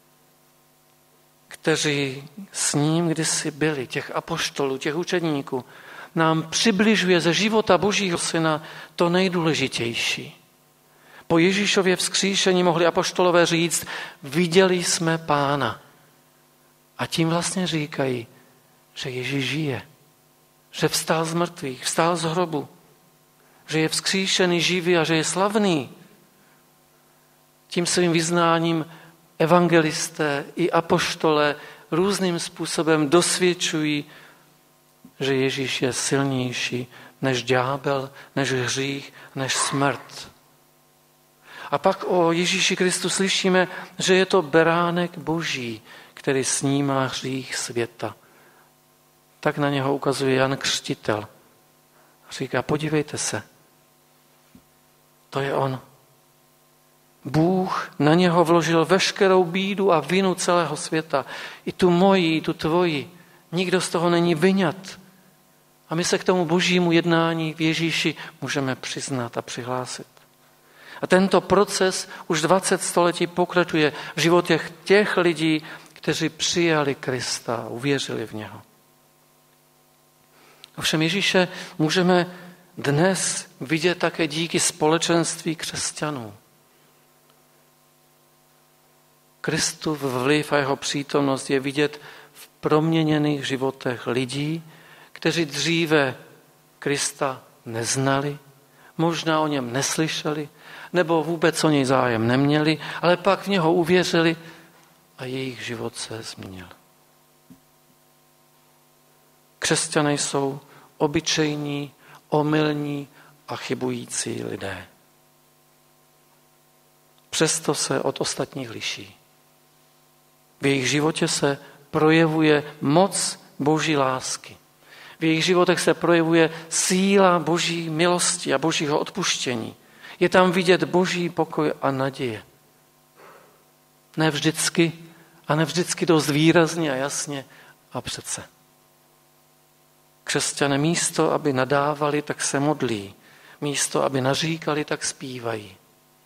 kteří s ním kdysi byli, těch apoštolů, těch učedníků, nám přibližuje ze života Božího Syna to nejdůležitější. Po Ježíšově vzkříšení mohli apoštolové říct, viděli jsme Pána. A tím vlastně říkají, že Ježíš žije, že vstal z mrtvých, vstal z hrobu, že je vzkříšený, živý a že je slavný. Tím svým vyznáním evangelisté i apoštole různým způsobem dosvědčují, že Ježíš je silnější než ďábel, než hřích, než smrt. A pak o Ježíši Kristu slyšíme, že je to beránek Boží, který snímá hřích světa. Tak na něho ukazuje Jan Křtitel. Říká, podívejte se, to je on. Bůh na něho vložil veškerou bídu a vinu celého světa. I tu moji, i tu tvoji. Nikdo z toho není vyňat. A my se k tomu božímu jednání v Ježíši můžeme přiznat a přihlásit. A tento proces už dvacet století pokračuje v životech těch lidí, kteří přijali Krista a uvěřili v něho. Ovšem Ježíše můžeme dnes vidět také díky společenství křesťanů. Kristův vliv a jeho přítomnost je vidět v proměněných životech lidí, kteří dříve Krista neznali, možná o něm neslyšeli, nebo vůbec o něj zájem neměli, ale pak v něho uvěřili a jejich život se změnil. Křesťané jsou obyčejní, omylní a chybující lidé. Přesto se od ostatních liší. V jejich životě se projevuje moc Boží lásky. V jejich životech se projevuje síla Boží milosti a Božího odpuštění. Je tam vidět Boží pokoj a naděje. Ne vždycky a ne vždycky dost výrazně a jasně a přece. Křesťané místo, aby nadávali, tak se modlí. Místo, aby naříkali, tak zpívají.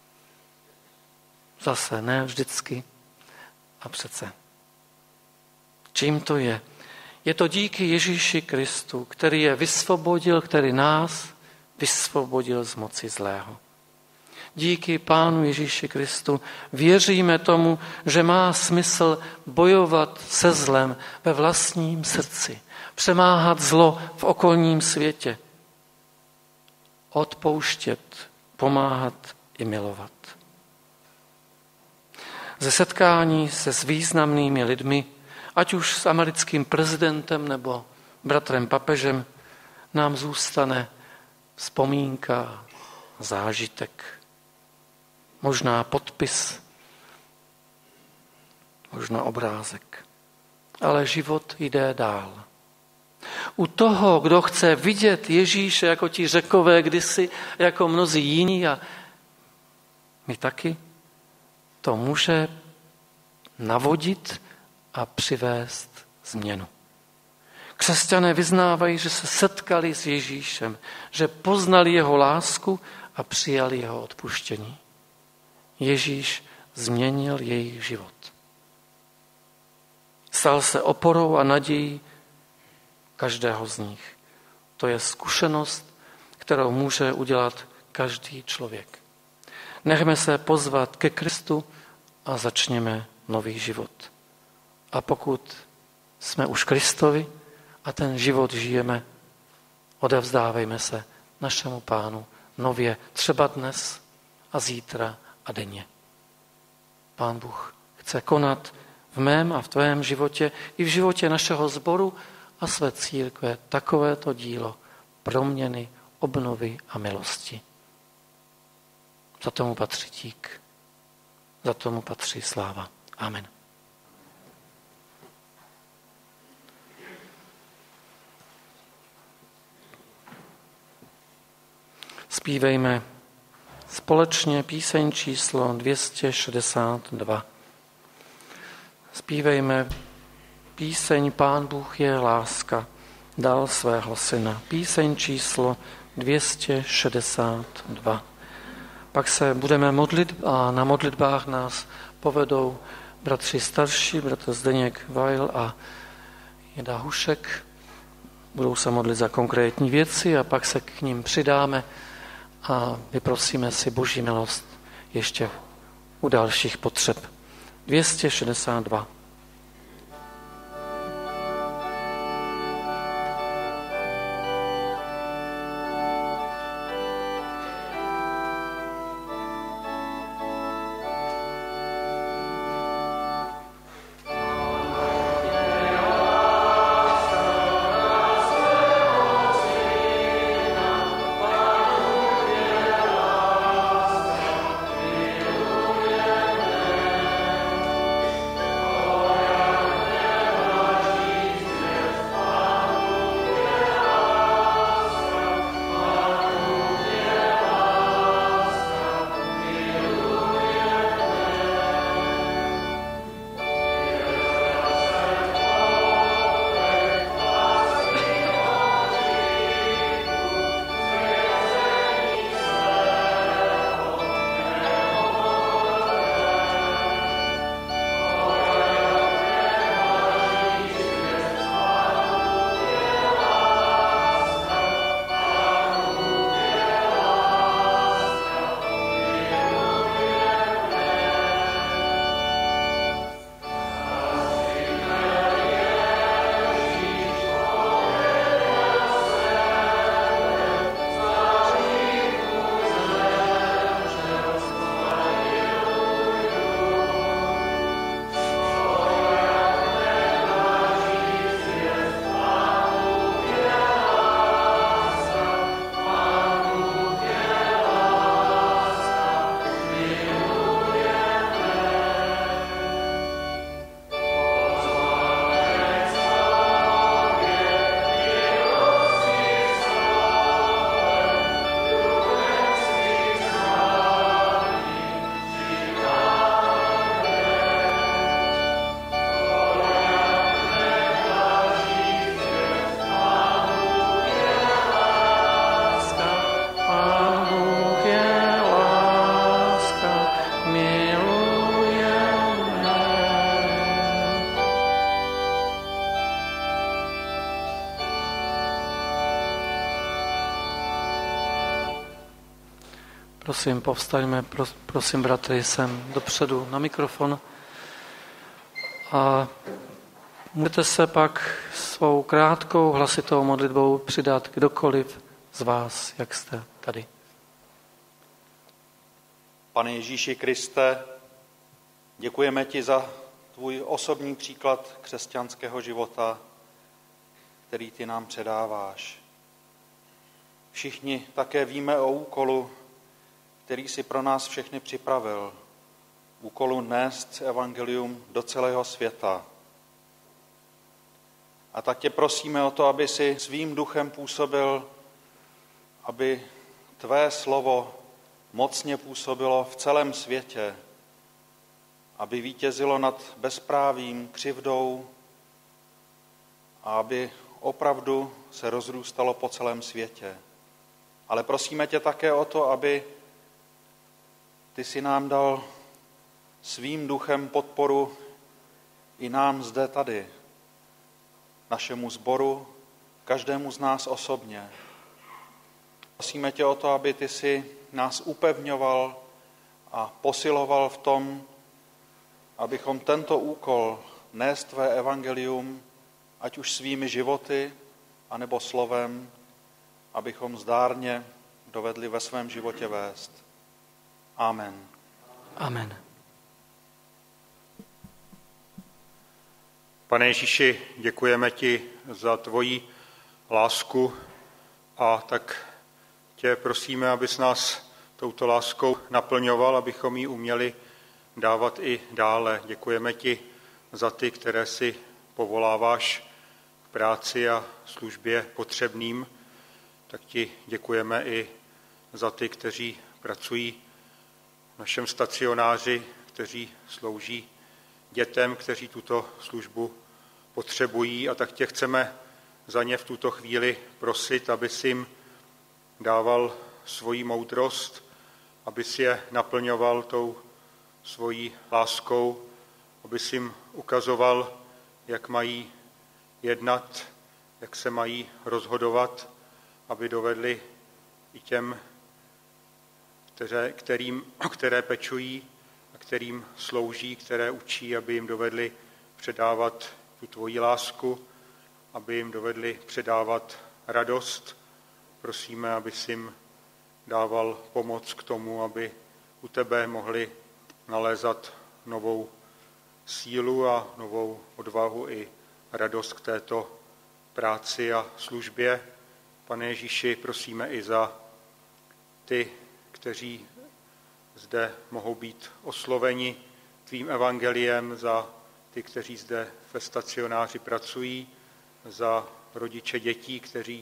Zase ne vždycky a přece. Čím to je? Je to díky Ježíši Kristu, který je vysvobodil, který nás vysvobodil z moci zlého. Díky Pánu Ježíši Kristu věříme tomu, že má smysl bojovat se zlem ve vlastním srdci, přemáhat zlo v okolním světě, odpouštět, pomáhat i milovat. Ze setkání se s významnými lidmi, ať už s americkým prezidentem nebo bratrem papežem, nám zůstane vzpomínka, zážitek, možná podpis, možná obrázek. Ale život jde dál. U toho, kdo chce vidět Ježíše jako ti Řekové kdysi, jako mnozí jiní a my taky, to může navodit a přivést změnu. Křesťané vyznávají, že se setkali s Ježíšem, že poznali jeho lásku a přijali jeho odpuštění. Ježíš změnil jejich život. Stal se oporou a nadějí každého z nich. To je zkušenost, kterou může udělat každý člověk. Nechme se pozvat ke Kristu a začněme nový život. A pokud jsme už Kristovi a ten život žijeme, odevzdávejme se našemu Pánu nově, třeba dnes a zítra a denně. Pán Bůh chce konat v mém a v tvém životě i v životě našeho sboru a své církve takovéto dílo proměny, obnovy a milosti. Za tomu patří dík, za tomu patří sláva. Amen. Zpívejme společně píseň číslo dvě stě šedesát dva. Zpívejme píseň Pán Bůh je láska, dal svého syna. Píseň číslo dvě stě šedesát dva. Pak se budeme modlit a na modlitbách nás povedou bratři starší, bratr Zdeněk Vajl a Jeda Hušek. Budou se modlit za konkrétní věci a pak se k ním přidáme a vyprosíme si Boží milost ještě u dalších potřeb. dvě stě šedesát dva. Oh Prosím, povstaňme, prosím, bratry, sem dopředu na mikrofon. A můžete se pak svou krátkou hlasitou modlitbou přidat kdokoliv z vás, jak jste tady. Pane Ježíši Kriste, děkujeme ti za tvůj osobní příklad křesťanského života, který ty nám předáváš. Všichni také víme o úkolu, který si pro nás všechny připravil. Úkolu nést evangelium do celého světa. A tak tě prosíme o to, aby si svým duchem působil, aby tvé slovo mocně působilo v celém světě, aby vítězilo nad bezprávím, křivdou a aby opravdu se rozrůstalo po celém světě. Ale prosíme tě také o to, aby ty si nám dal svým duchem podporu i nám zde tady, našemu sboru, každému z nás osobně. Prosíme tě o to, aby ty si nás upevňoval a posiloval v tom, abychom tento úkol nést tvé evangelium, ať už svými životy, anebo slovem, abychom zdárně dovedli ve svém životě vést. Amen. Amen. Pane Ježíši, děkujeme ti za tvoji lásku a tak tě prosíme, abys nás touto láskou naplňoval, abychom ji uměli dávat i dále. Děkujeme ti za ty, které si povoláváš k práci a službě potřebným. Tak ti děkujeme i za ty, kteří pracují v našem stacionáři, kteří slouží dětem, kteří tuto službu potřebují. A tak tě chceme za ně v tuto chvíli prosit, abys jim dával svoji moudrost, abys je naplňoval tou svojí láskou, abys jim ukazoval, jak mají jednat, jak se mají rozhodovat, aby dovedli i těm, které, kterým, které pečují a kterým slouží, které učí, aby jim dovedli předávat tu tvoji lásku, aby jim dovedli předávat radost. Prosíme, abys jim dával pomoc k tomu, aby u tebe mohli nalézat novou sílu a novou odvahu i radost k této práci a službě. Pane Ježíši, prosíme i za ty, kteří zde mohou být osloveni tvým evangeliem, za ty, kteří zde ve stacionáři pracují, za rodiče dětí, kteří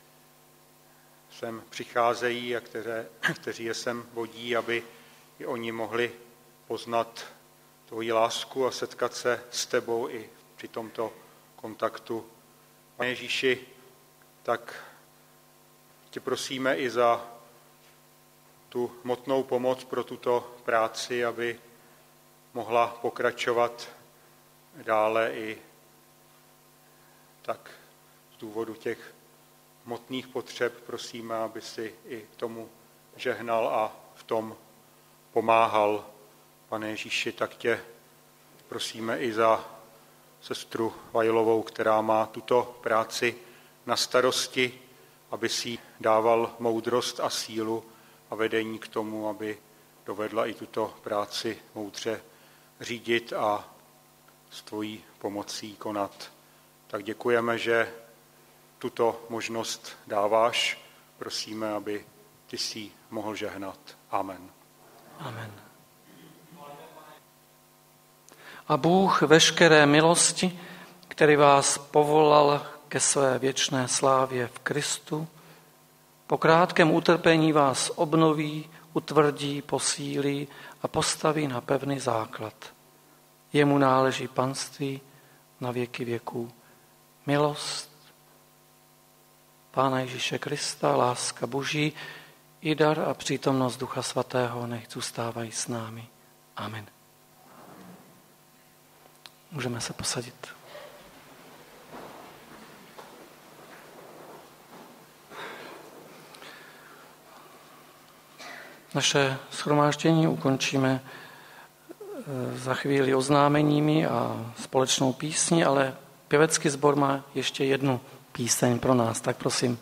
sem přicházejí a které, kteří je sem vodí, aby i oni mohli poznat tvoji lásku a setkat se s tebou i při tomto kontaktu. Pane Ježíši, tak tě prosíme i za tu hmotnou pomoc pro tuto práci, aby mohla pokračovat dále i tak z důvodu těch hmotných potřeb. Prosíme, aby si i tomu žehnal a v tom pomáhal. Pane Ježíši, tak tě prosíme i za sestru Vajlovou, která má tuto práci na starosti, aby si dával moudrost a sílu a vedení k tomu, aby dovedla i tuto práci moudře řídit a s tvojí pomocí konat. Tak děkujeme, že tuto možnost dáváš. Prosíme, aby ty si mohl žehnat. Amen. Amen. A Bůh veškeré milosti, který vás povolal ke své věčné slávě v Kristu, po krátkém utrpení vás obnoví, utvrdí, posílí a postaví na pevný základ. Jemu náleží panství na věky věků. Milost Pána Ježíše Krista, láska Boží i dar a přítomnost Ducha Svatého nech zůstávají s námi. Amen. Můžeme se posadit. Naše shromáždění ukončíme za chvíli oznámeními a společnou písní, ale pěvecký sbor má ještě jednu píseň pro nás, tak prosím.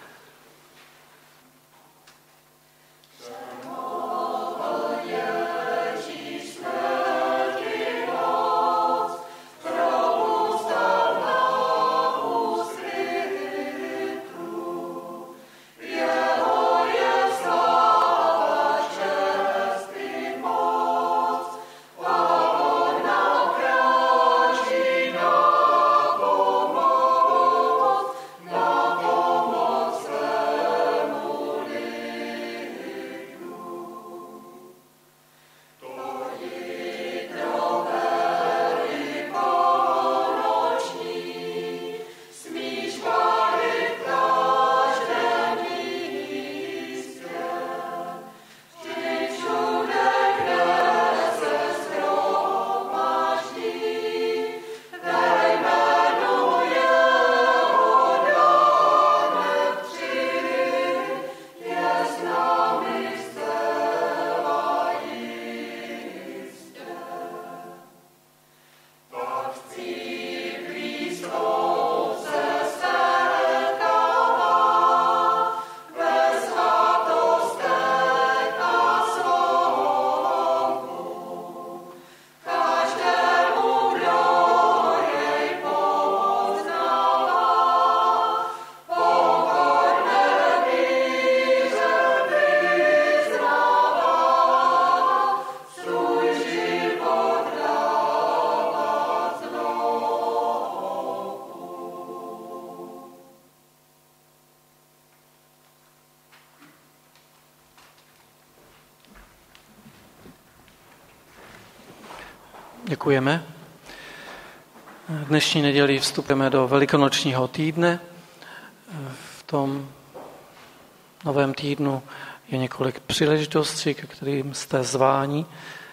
Děkujeme. Dnešní neděli vstupujeme do velikonočního týdne. V tom novém týdnu je několik příležitostí, ke kterým jste zváni.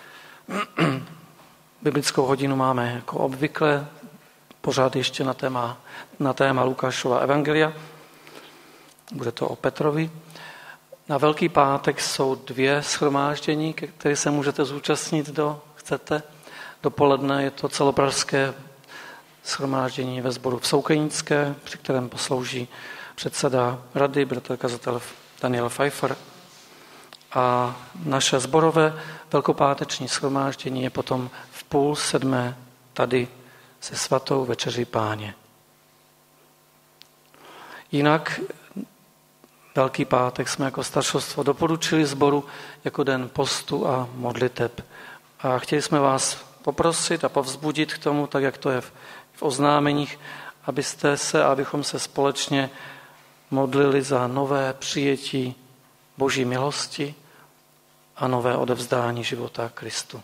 Biblickou hodinu máme jako obvykle, pořád ještě na téma, na téma Lukášova evangelia. Bude to o Petrovi. Na Velký pátek jsou dvě shromáždění, ke které se můžete zúčastnit, kdo chcete. Dopoledne je to celopražské shromáždění ve sboru v Soukenické, při kterém poslouží předseda rady, bratr kazatel Daniel Pfeiffer. A naše sborové velkopáteční shromáždění je potom v půl sedmé tady se svatou večeří Páně. Jinak Velký pátek jsme jako staršostvo doporučili sboru jako den postu a modliteb. A chtěli jsme vás poprosit a povzbudit k tomu, tak jak to je v, v oznámeních, abyste se, abychom se společně modlili za nové přijetí Boží milosti a nové odevzdání života Kristu.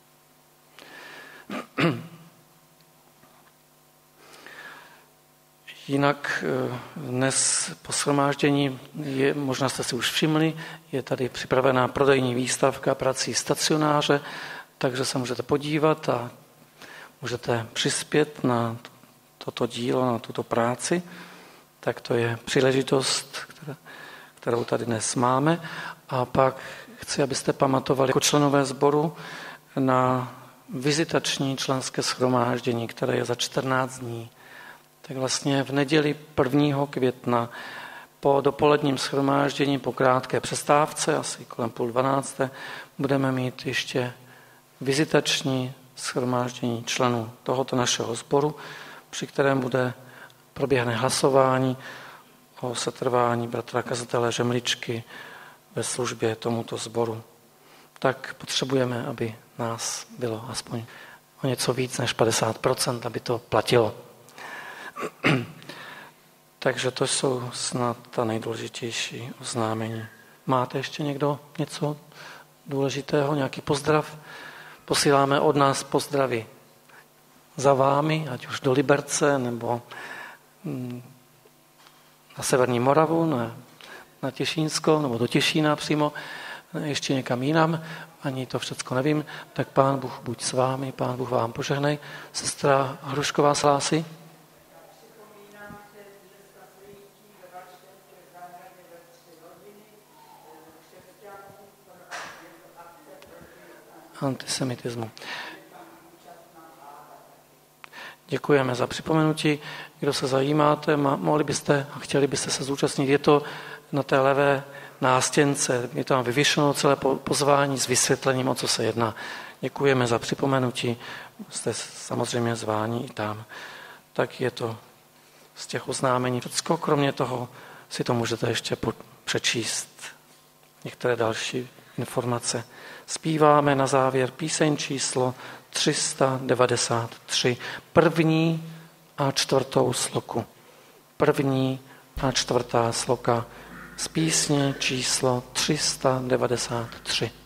Jinak dnes po shromáždění, je, možná jste si už všimli, je tady připravená prodejní výstavka prací stacionáře, takže se můžete podívat a můžete přispět na toto dílo, na tuto práci. Tak to je příležitost, kterou tady dnes máme. A pak chci, abyste pamatovali jako členové sboru na vizitační členské shromáždění, které je za čtrnáct dní. Tak vlastně v neděli prvního května po dopoledním shromáždění, po krátké přestávce, asi kolem půl dvanácté, budeme mít ještě vizitační shromáždění členů tohoto našeho sboru, při kterém bude proběhne hlasování o setrvání bratra kazatele Žemličky ve službě tomuto sboru. Tak potřebujeme, aby nás bylo aspoň o něco víc než padesát procent, aby to platilo. Takže to jsou snad ta nejdůležitější oznámení. Máte ještě někdo něco důležitého, nějaký pozdrav? Posíláme od nás pozdravy za vámi, ať už do Liberce, nebo na Severní Moravu, na, na Těšínsko, nebo do Těšína přímo, ještě někam jinam, ani to všecko nevím, tak Pán Bůh buď s vámi, Pán Bůh vám požehnej. Sestra Hrušková slásy. antisemitismu. Děkujeme za připomenutí. Kdo se zajímáte, mohli byste a chtěli byste se zúčastnit. Je to na té levé nástěnce. Je tam vyvěšeno celé pozvání s vysvětlením, o co se jedná. Děkujeme za připomenutí. Jste samozřejmě zváni i tam. Tak je to z těch oznámení. Všecko, kromě toho si to můžete ještě přečíst. Některé další informace. Zpíváme na závěr píseň číslo tři sta devadesát tři. První a čtvrtou sloku. První a čtvrtá sloka z písně číslo tři sta devadesát tři.